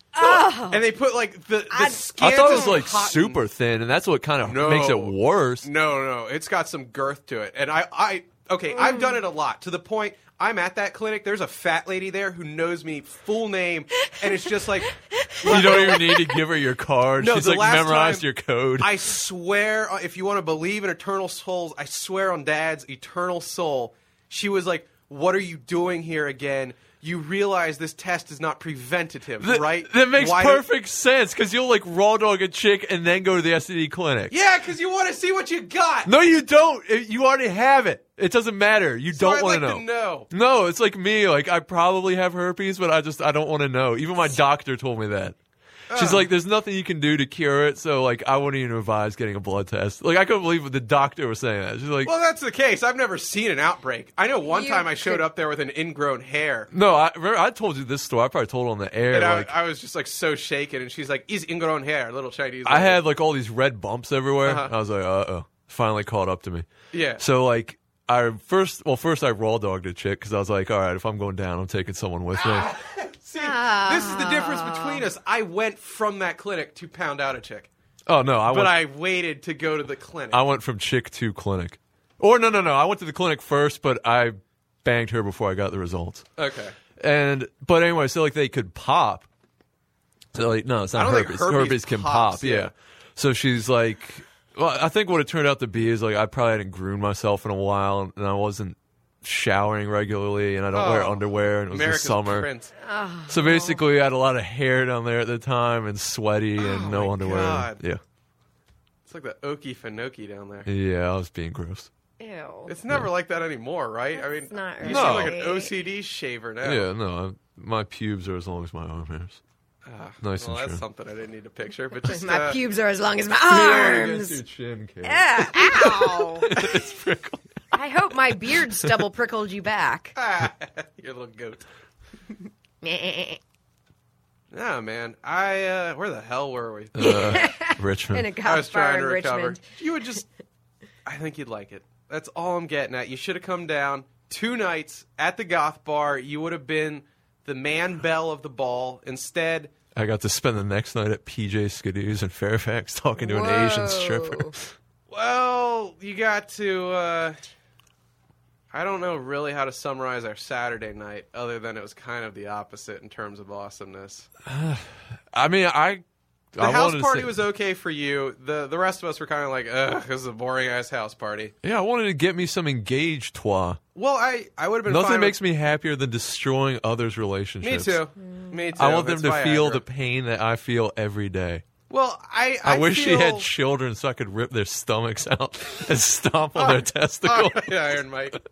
Speaker 2: And they put, like, the
Speaker 3: I
Speaker 2: scantest
Speaker 3: thought it was like
Speaker 2: cotton-
Speaker 3: super thin, and that's what kind of
Speaker 2: No.
Speaker 3: makes it worse.
Speaker 2: No. It's got some girth to it. And I've done it a lot to the point I'm at that clinic. There's a fat lady there who knows me full name, and it's just like
Speaker 3: You don't even need to give her your card.
Speaker 2: No,
Speaker 3: She's
Speaker 2: the
Speaker 3: like
Speaker 2: last
Speaker 3: memorized
Speaker 2: time
Speaker 3: your code.
Speaker 2: I swear, if you want to believe in eternal souls, I swear on Dad's eternal soul. She was like, "What are you doing here again? You realize this test is not preventative, right?"
Speaker 3: That makes
Speaker 2: Why don't-
Speaker 3: perfect sense because you'll like raw dog a chick and then go to the STD clinic.
Speaker 2: Yeah, because you want to see what you got.
Speaker 3: No, you don't. You already have it. It doesn't matter. You
Speaker 2: So
Speaker 3: don't
Speaker 2: I'd
Speaker 3: want
Speaker 2: like
Speaker 3: to
Speaker 2: to know.
Speaker 3: No, it's like me. Like I probably have herpes, but I don't want to know. Even my doctor told me that. She's like, there's nothing you can do to cure it, so like I wouldn't even advise getting a blood test. Like I couldn't believe what the doctor was saying that. She's like,
Speaker 2: Well, that's the case. I've never seen an outbreak. I know one
Speaker 4: You
Speaker 2: time I showed
Speaker 4: could-
Speaker 2: up there with an ingrown hair.
Speaker 3: no, I remember I told you this story. I probably told it on the air.
Speaker 2: And
Speaker 3: Like
Speaker 2: I was just like so shaken, and she's like, "Is ingrown hair, little Chinese?"
Speaker 3: I
Speaker 2: lady."
Speaker 3: had like all these red bumps everywhere.
Speaker 2: Uh-huh.
Speaker 3: I was like, uh-oh. Finally caught up to me.
Speaker 2: Yeah.
Speaker 3: So like first I raw dogged a chick because I was like, all right, if I'm going down, I'm taking someone with me.
Speaker 2: See, this is the difference between us. I went from that clinic to pound out a chick,
Speaker 3: Oh no,
Speaker 2: I waited to go to the clinic.
Speaker 3: I went from chick to clinic. Or no. I went to the clinic first, but I banged her before I got the results.
Speaker 2: Okay.
Speaker 3: But anyway, so like they could pop. So like no, it's not
Speaker 2: I don't
Speaker 3: herpes.
Speaker 2: think herpes
Speaker 3: can
Speaker 2: pops,
Speaker 3: pop. Yeah. So she's like, well, I think what it turned out to be is like I probably hadn't groomed myself in a while, and I wasn't showering regularly, and I don't wear underwear, and it was
Speaker 2: America's
Speaker 3: the summer.
Speaker 2: Prince.
Speaker 3: So basically, I had a lot of hair down there at the time, and sweaty, and no
Speaker 2: my
Speaker 3: underwear.
Speaker 2: God.
Speaker 3: Yeah.
Speaker 2: It's like the Okefenokee down there.
Speaker 3: Yeah, I was being gross.
Speaker 4: Ew.
Speaker 2: It's never like that anymore, right? I mean,
Speaker 4: That's not
Speaker 2: you
Speaker 3: No.
Speaker 2: seem like an
Speaker 4: right.
Speaker 2: OCD shaver now.
Speaker 3: Yeah, no, my pubes are as long as my arm hairs. Nice
Speaker 2: Well,
Speaker 3: and
Speaker 2: that's
Speaker 3: trim.
Speaker 2: something I didn't need a picture, but just
Speaker 4: My pubes are as long as my
Speaker 3: Against
Speaker 4: arms.
Speaker 3: your chin, Kate.
Speaker 4: Yeah, ow.
Speaker 3: It's prickly.
Speaker 4: I hope my beard stubble prickled you back.
Speaker 2: your little goat.
Speaker 4: In
Speaker 2: No, man. Where the hell were we?
Speaker 3: Richmond.
Speaker 4: a
Speaker 2: I
Speaker 4: golf
Speaker 2: was
Speaker 4: bar
Speaker 2: trying
Speaker 4: in
Speaker 2: to recover.
Speaker 4: Richmond.
Speaker 2: You would just. I think you'd like it. That's all I'm getting at. You should have come down 2 nights at the goth bar. You would have been the man belle of the ball. Instead,
Speaker 3: I got to spend the next night at PJ Skidoo's in Fairfax talking to an Asian stripper.
Speaker 4: Whoa.
Speaker 2: well, you got to. I don't know really how to summarize our Saturday night, other than it was kind of the opposite in terms of awesomeness.
Speaker 3: I mean,
Speaker 2: The
Speaker 3: I
Speaker 2: house
Speaker 3: wanted to
Speaker 2: party
Speaker 3: say-
Speaker 2: was okay for you. The rest of us were kind of like, ugh, this is a boring ass house party.
Speaker 3: Yeah, I wanted to get me some engaged toi.
Speaker 2: Well, I would have been
Speaker 3: Nothing
Speaker 2: fine
Speaker 3: makes
Speaker 2: with,
Speaker 3: me happier than destroying others'
Speaker 2: Me
Speaker 3: relationships.
Speaker 2: too. Me too.
Speaker 3: I want them
Speaker 2: It's
Speaker 3: to feel
Speaker 2: Viagra.
Speaker 3: the pain that I feel every day.
Speaker 2: Well,
Speaker 3: I wish
Speaker 2: feel...
Speaker 3: she had children so I could rip their stomachs out and stomp on their testicles.
Speaker 2: Oh, yeah, Iron Mike.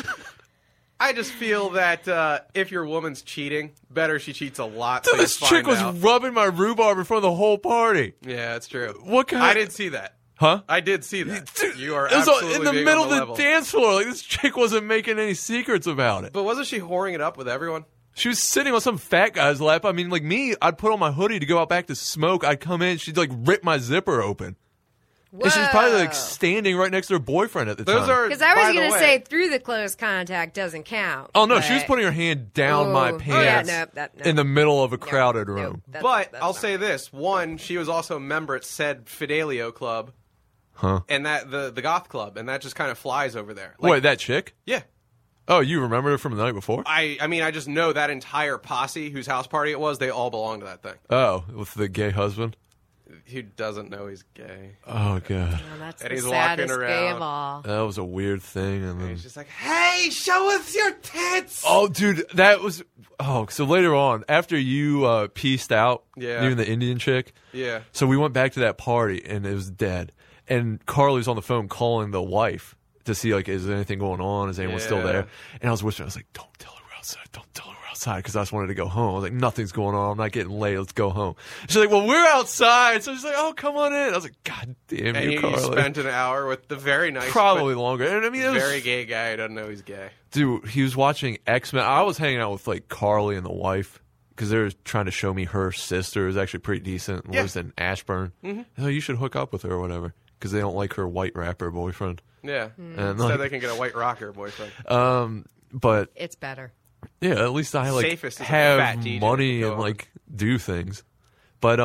Speaker 2: I just feel that if your woman's cheating, better she cheats a lot. So
Speaker 3: This
Speaker 2: you
Speaker 3: chick
Speaker 2: find
Speaker 3: was
Speaker 2: out.
Speaker 3: rubbing my rhubarb in front of the whole party.
Speaker 2: Yeah, that's true.
Speaker 3: What kind
Speaker 2: I
Speaker 3: of-
Speaker 2: did see that.
Speaker 3: Huh?
Speaker 2: I did see that.
Speaker 3: Dude,
Speaker 2: You are
Speaker 3: it was
Speaker 2: absolutely
Speaker 3: in the
Speaker 2: being
Speaker 3: middle
Speaker 2: on
Speaker 3: of
Speaker 2: level.
Speaker 3: the dance floor. Like, this chick wasn't making any secrets about it.
Speaker 2: But wasn't she whoring it up with everyone?
Speaker 3: She was sitting on some fat guy's lap. I mean, like me, I'd put on my hoodie to go out back to smoke. I'd come in, she'd like rip my zipper open. And she's probably like standing right next to her boyfriend at the
Speaker 2: Those
Speaker 3: time.
Speaker 2: are.
Speaker 4: Because I was
Speaker 2: by the
Speaker 4: going to
Speaker 2: way-
Speaker 4: say through the close contact doesn't count.
Speaker 3: Oh no, she was
Speaker 4: but-
Speaker 3: putting her hand down my
Speaker 4: Oh,
Speaker 3: pants
Speaker 4: yeah, no,
Speaker 3: in the middle of a
Speaker 4: no,
Speaker 3: crowded
Speaker 4: no,
Speaker 3: room.
Speaker 4: that's-
Speaker 2: But
Speaker 4: that's
Speaker 2: I'll
Speaker 4: not
Speaker 2: say
Speaker 4: right.
Speaker 2: this: one, she was also a member at said Fidelio Club,
Speaker 3: Huh?
Speaker 2: and that the goth club, and that just kind of flies over there. Like,
Speaker 3: Wait, that chick?
Speaker 2: yeah.
Speaker 3: Oh, you remember her from the night before?
Speaker 2: I mean, I just know that entire posse whose house party it was. They all belong to that thing.
Speaker 3: Oh, with the gay husband?
Speaker 2: Who doesn't know he's gay?
Speaker 3: Oh god,
Speaker 4: Well, that's
Speaker 2: And
Speaker 4: the
Speaker 2: he's walking
Speaker 4: saddest gay
Speaker 2: around.
Speaker 4: of all.
Speaker 3: that was a weird thing. And then,
Speaker 2: He's just like, "Hey, show us your tits."
Speaker 3: oh, dude, that was. Oh, so later on, after you pieced out,
Speaker 2: Yeah.
Speaker 3: you and the Indian chick.
Speaker 2: Yeah.
Speaker 3: So we went back to that party, and it was dead. And Carly was on the phone calling the wife to see, like, is there anything going on? Is anyone still
Speaker 2: Yeah.
Speaker 3: there? And I was whispering, I was like, don't tell her we're outside. Don't tell her we're outside, because I just wanted to go home. I was like, nothing's going on. I'm not getting late. Let's go home. She's like, well, we're outside. So she's like, oh, come on in. I was like, God damn
Speaker 2: And
Speaker 3: you,
Speaker 2: you
Speaker 3: Carly.
Speaker 2: spent an hour with the very nice,
Speaker 3: Probably longer. And I mean, it
Speaker 2: but
Speaker 3: was,
Speaker 2: very gay guy who doesn't know he's gay.
Speaker 3: dude, he was watching X-Men. I was hanging out with, like, Carly and the wife, because they were trying to show me her sister is actually pretty decent and
Speaker 2: Yeah.
Speaker 3: lives in Ashburn. Oh, you should hook up with her or whatever, because they don't like her white rapper boyfriend.
Speaker 2: Yeah.
Speaker 3: And
Speaker 2: So
Speaker 3: like,
Speaker 2: they can get a white rocker boyfriend.
Speaker 3: but
Speaker 4: It's better.
Speaker 3: yeah, at least I like
Speaker 2: Safest is a fat
Speaker 3: have
Speaker 2: DJ
Speaker 3: money
Speaker 2: to go
Speaker 3: and
Speaker 2: on.
Speaker 3: like do things. But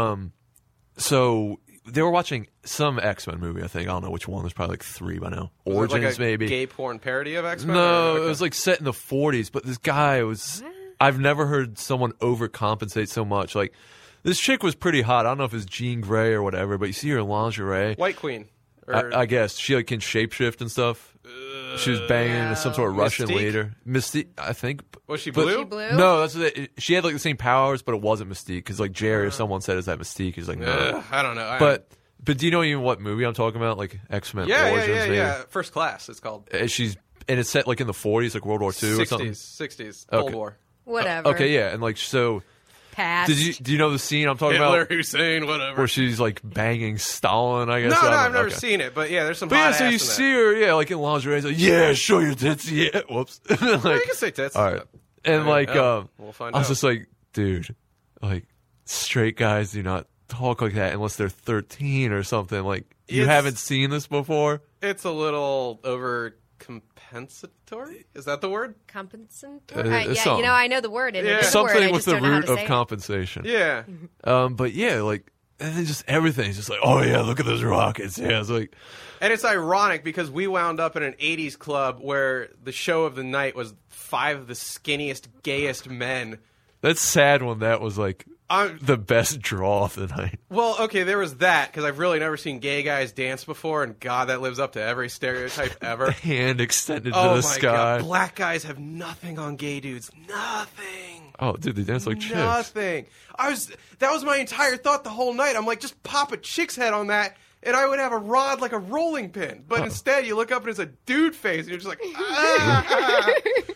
Speaker 3: so they were watching some X-Men movie. I think I don't know which one. There's probably like 3 by now.
Speaker 2: Was it
Speaker 3: Origins
Speaker 2: like a
Speaker 3: maybe.
Speaker 2: gay porn parody of X-Men?
Speaker 3: No,
Speaker 2: Or-
Speaker 3: it was like set in the 40s. But this guy was. I've never heard someone overcompensate so much. Like this chick was pretty hot. I don't know if it's Jean Grey or whatever, but you see her in lingerie.
Speaker 2: White Queen. Or
Speaker 3: I guess she like can shapeshift and stuff. She was banging some sort of Russian
Speaker 2: Mystique?
Speaker 3: leader. Mystique, I think.
Speaker 2: Was she
Speaker 3: But-
Speaker 2: blue?
Speaker 4: She blue?
Speaker 3: No, that's it. She had like the same powers, but it wasn't Mystique because like Jerry or someone said, "Is that Mystique?" He's like, "No."
Speaker 2: I don't know.
Speaker 3: But do you know even what movie I'm talking about? Like X-Men
Speaker 2: yeah,
Speaker 3: Origins, maybe.
Speaker 2: yeah. First Class, it's called.
Speaker 3: She's and it's set like in the 40s, like World War II or something.
Speaker 2: 60s, Cold
Speaker 3: Okay.
Speaker 2: War.
Speaker 4: Whatever.
Speaker 3: Okay, yeah, and like so.
Speaker 4: Past.
Speaker 3: Do you know the scene I'm talking
Speaker 2: Hitler,
Speaker 3: about?
Speaker 2: Hussein, whatever.
Speaker 3: Where she's like banging Stalin? I guess.
Speaker 2: No,
Speaker 3: I don't
Speaker 2: I've
Speaker 3: know.
Speaker 2: never
Speaker 3: Okay.
Speaker 2: seen it, but yeah, there's some
Speaker 3: But yeah,
Speaker 2: hot
Speaker 3: so
Speaker 2: ass
Speaker 3: you
Speaker 2: in
Speaker 3: see her, yeah, like in lingerie. It's like, yeah, show your tits, yeah. Whoops. like,
Speaker 2: that. You can say tits.
Speaker 3: all right, and like,
Speaker 2: we'll find
Speaker 3: I was
Speaker 2: out.
Speaker 3: just like, dude, like, straight guys do not talk like that unless they're 13 or something. Like, you
Speaker 2: It's-
Speaker 3: haven't seen this before.
Speaker 2: It's a little over compensatory? Is that the word?
Speaker 4: Compensatory?
Speaker 3: it's
Speaker 4: Yeah,
Speaker 3: something.
Speaker 4: I know the word. And it is a
Speaker 3: Something
Speaker 4: word, I
Speaker 3: with
Speaker 4: just
Speaker 3: the
Speaker 4: don't know how
Speaker 3: root
Speaker 4: to
Speaker 3: of
Speaker 4: say it.
Speaker 3: compensation.
Speaker 2: Yeah.
Speaker 3: But yeah, like, and then just everything's just like, oh yeah, look at those rockets. Yeah, it's like,
Speaker 2: And it's ironic because we wound up in an 80s club where the show of the night was 5 of the skinniest, gayest men.
Speaker 3: that's sad when that was like the best draw of the night.
Speaker 2: Well, okay, there was that because I've really never seen gay guys dance before, and God, that lives up to every stereotype ever.
Speaker 3: Hand extended to
Speaker 2: Oh
Speaker 3: the
Speaker 2: my
Speaker 3: sky.
Speaker 2: God, black guys have nothing on gay dudes. Nothing.
Speaker 3: Oh, dude, they dance like chicks.
Speaker 2: Nothing. That was my entire thought the whole night. I'm like, just pop a chick's head on that, and I would have a rod like a rolling pin. But instead, you look up and it's a dude face, and you're just like, ah.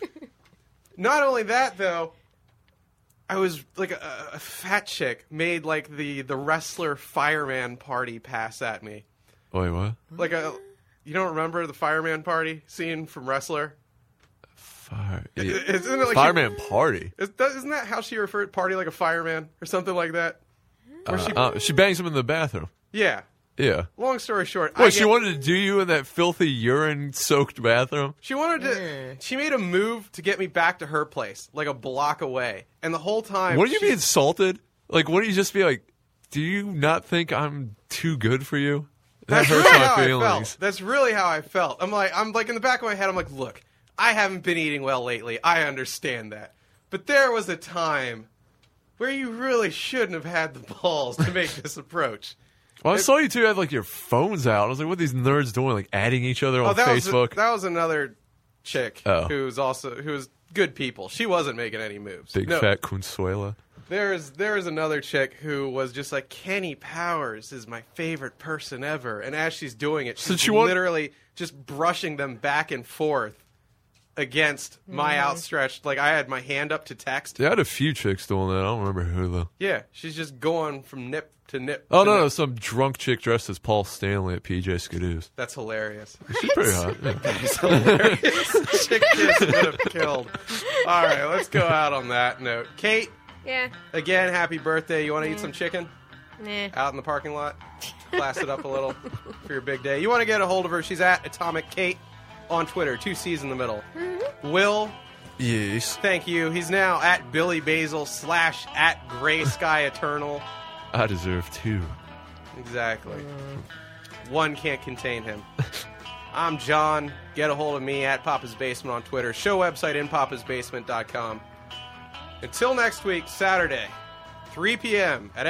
Speaker 2: Not only that, though, I was like a fat chick made like the wrestler fireman party pass at me.
Speaker 3: Wait, what?
Speaker 2: Like you don't remember the fireman party scene from Wrestler? Isn't it like
Speaker 3: Fireman party.
Speaker 2: Isn't that how she referred party like a fireman or something like that?
Speaker 3: She bangs him in the bathroom.
Speaker 2: Yeah.
Speaker 3: Yeah.
Speaker 2: Long story short,
Speaker 3: She wanted to do you in that filthy urine-soaked bathroom?
Speaker 2: She wanted to. She made a move to get me back to her place, like a block away, and the whole time.
Speaker 3: Wouldn't you be insulted? Like, wouldn't you just be like, do you not think I'm too good for you? That
Speaker 2: That's
Speaker 3: hurts
Speaker 2: really
Speaker 3: my
Speaker 2: how
Speaker 3: feelings.
Speaker 2: I felt. That's really how I felt. I'm like in the back of my head, I'm like, look, I haven't been eating well lately. I understand that, but there was a time where you really shouldn't have had the balls to make this approach.
Speaker 3: Well, I saw you two had like your phones out. I was like, what are these nerds doing? Like adding each other on Facebook?
Speaker 2: That was another chick who's good people. She wasn't making any moves.
Speaker 3: Big fat Consuela.
Speaker 2: There is another chick who was just like, Kenny Powers is my favorite person ever. And as she's doing it, she's literally just brushing them back and forth against my outstretched, like I had my hand up to text.
Speaker 3: Yeah, I had a few chicks doing that. I don't remember who though.
Speaker 2: Yeah, she's just going from nip to nip.
Speaker 3: Oh, no, some drunk chick dressed as Paul Stanley at PJ Skidoo's.
Speaker 2: That's hilarious.
Speaker 3: She's pretty hot. Yeah.
Speaker 2: That's hilarious. Chick kiss would have killed. All right, let's go out on that note. Kate,
Speaker 4: Yeah.
Speaker 2: again, happy birthday. You want to eat some chicken?
Speaker 4: Nah.
Speaker 2: Out in the parking lot? Class it up a little for your big day. You want to get a hold of her? She's at Atomic Kate on Twitter. 2 C's in the middle. Will,
Speaker 3: Yes.
Speaker 2: thank you. He's now at Billy Basil / at Gray Sky Eternal.
Speaker 3: I deserve 2.
Speaker 2: Exactly. One can't contain him. I'm John. Get a hold of me at Papa's Basement on Twitter. Show website inpapasbasement.com. Until next week, Saturday, 3 p.m. at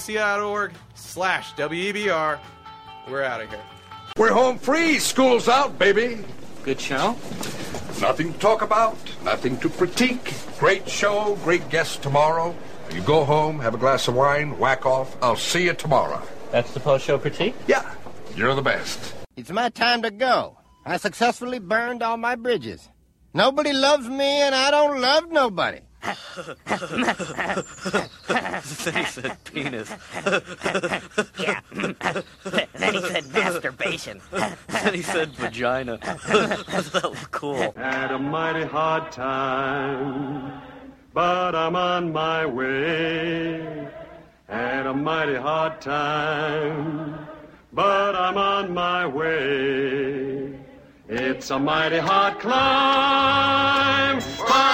Speaker 2: fcac.org/WEBR. We're out of here.
Speaker 7: We're home free. School's out, baby.
Speaker 8: Good show?
Speaker 7: Nothing to talk about, nothing to critique. Great show, great guests tomorrow. You go home, have a glass of wine, whack off. I'll see you tomorrow.
Speaker 8: That's the post-show critique?
Speaker 7: Yeah, you're the best.
Speaker 9: It's my time to go. I successfully burned all my bridges. Nobody loves me, and I don't love nobody.
Speaker 8: Then he said penis.
Speaker 9: Yeah. Then he said masturbation.
Speaker 8: Then he said vagina. That was cool.
Speaker 10: Had a mighty hard time, but I'm on my way. Had a mighty hard time, but I'm on my way. It's a mighty hard climb.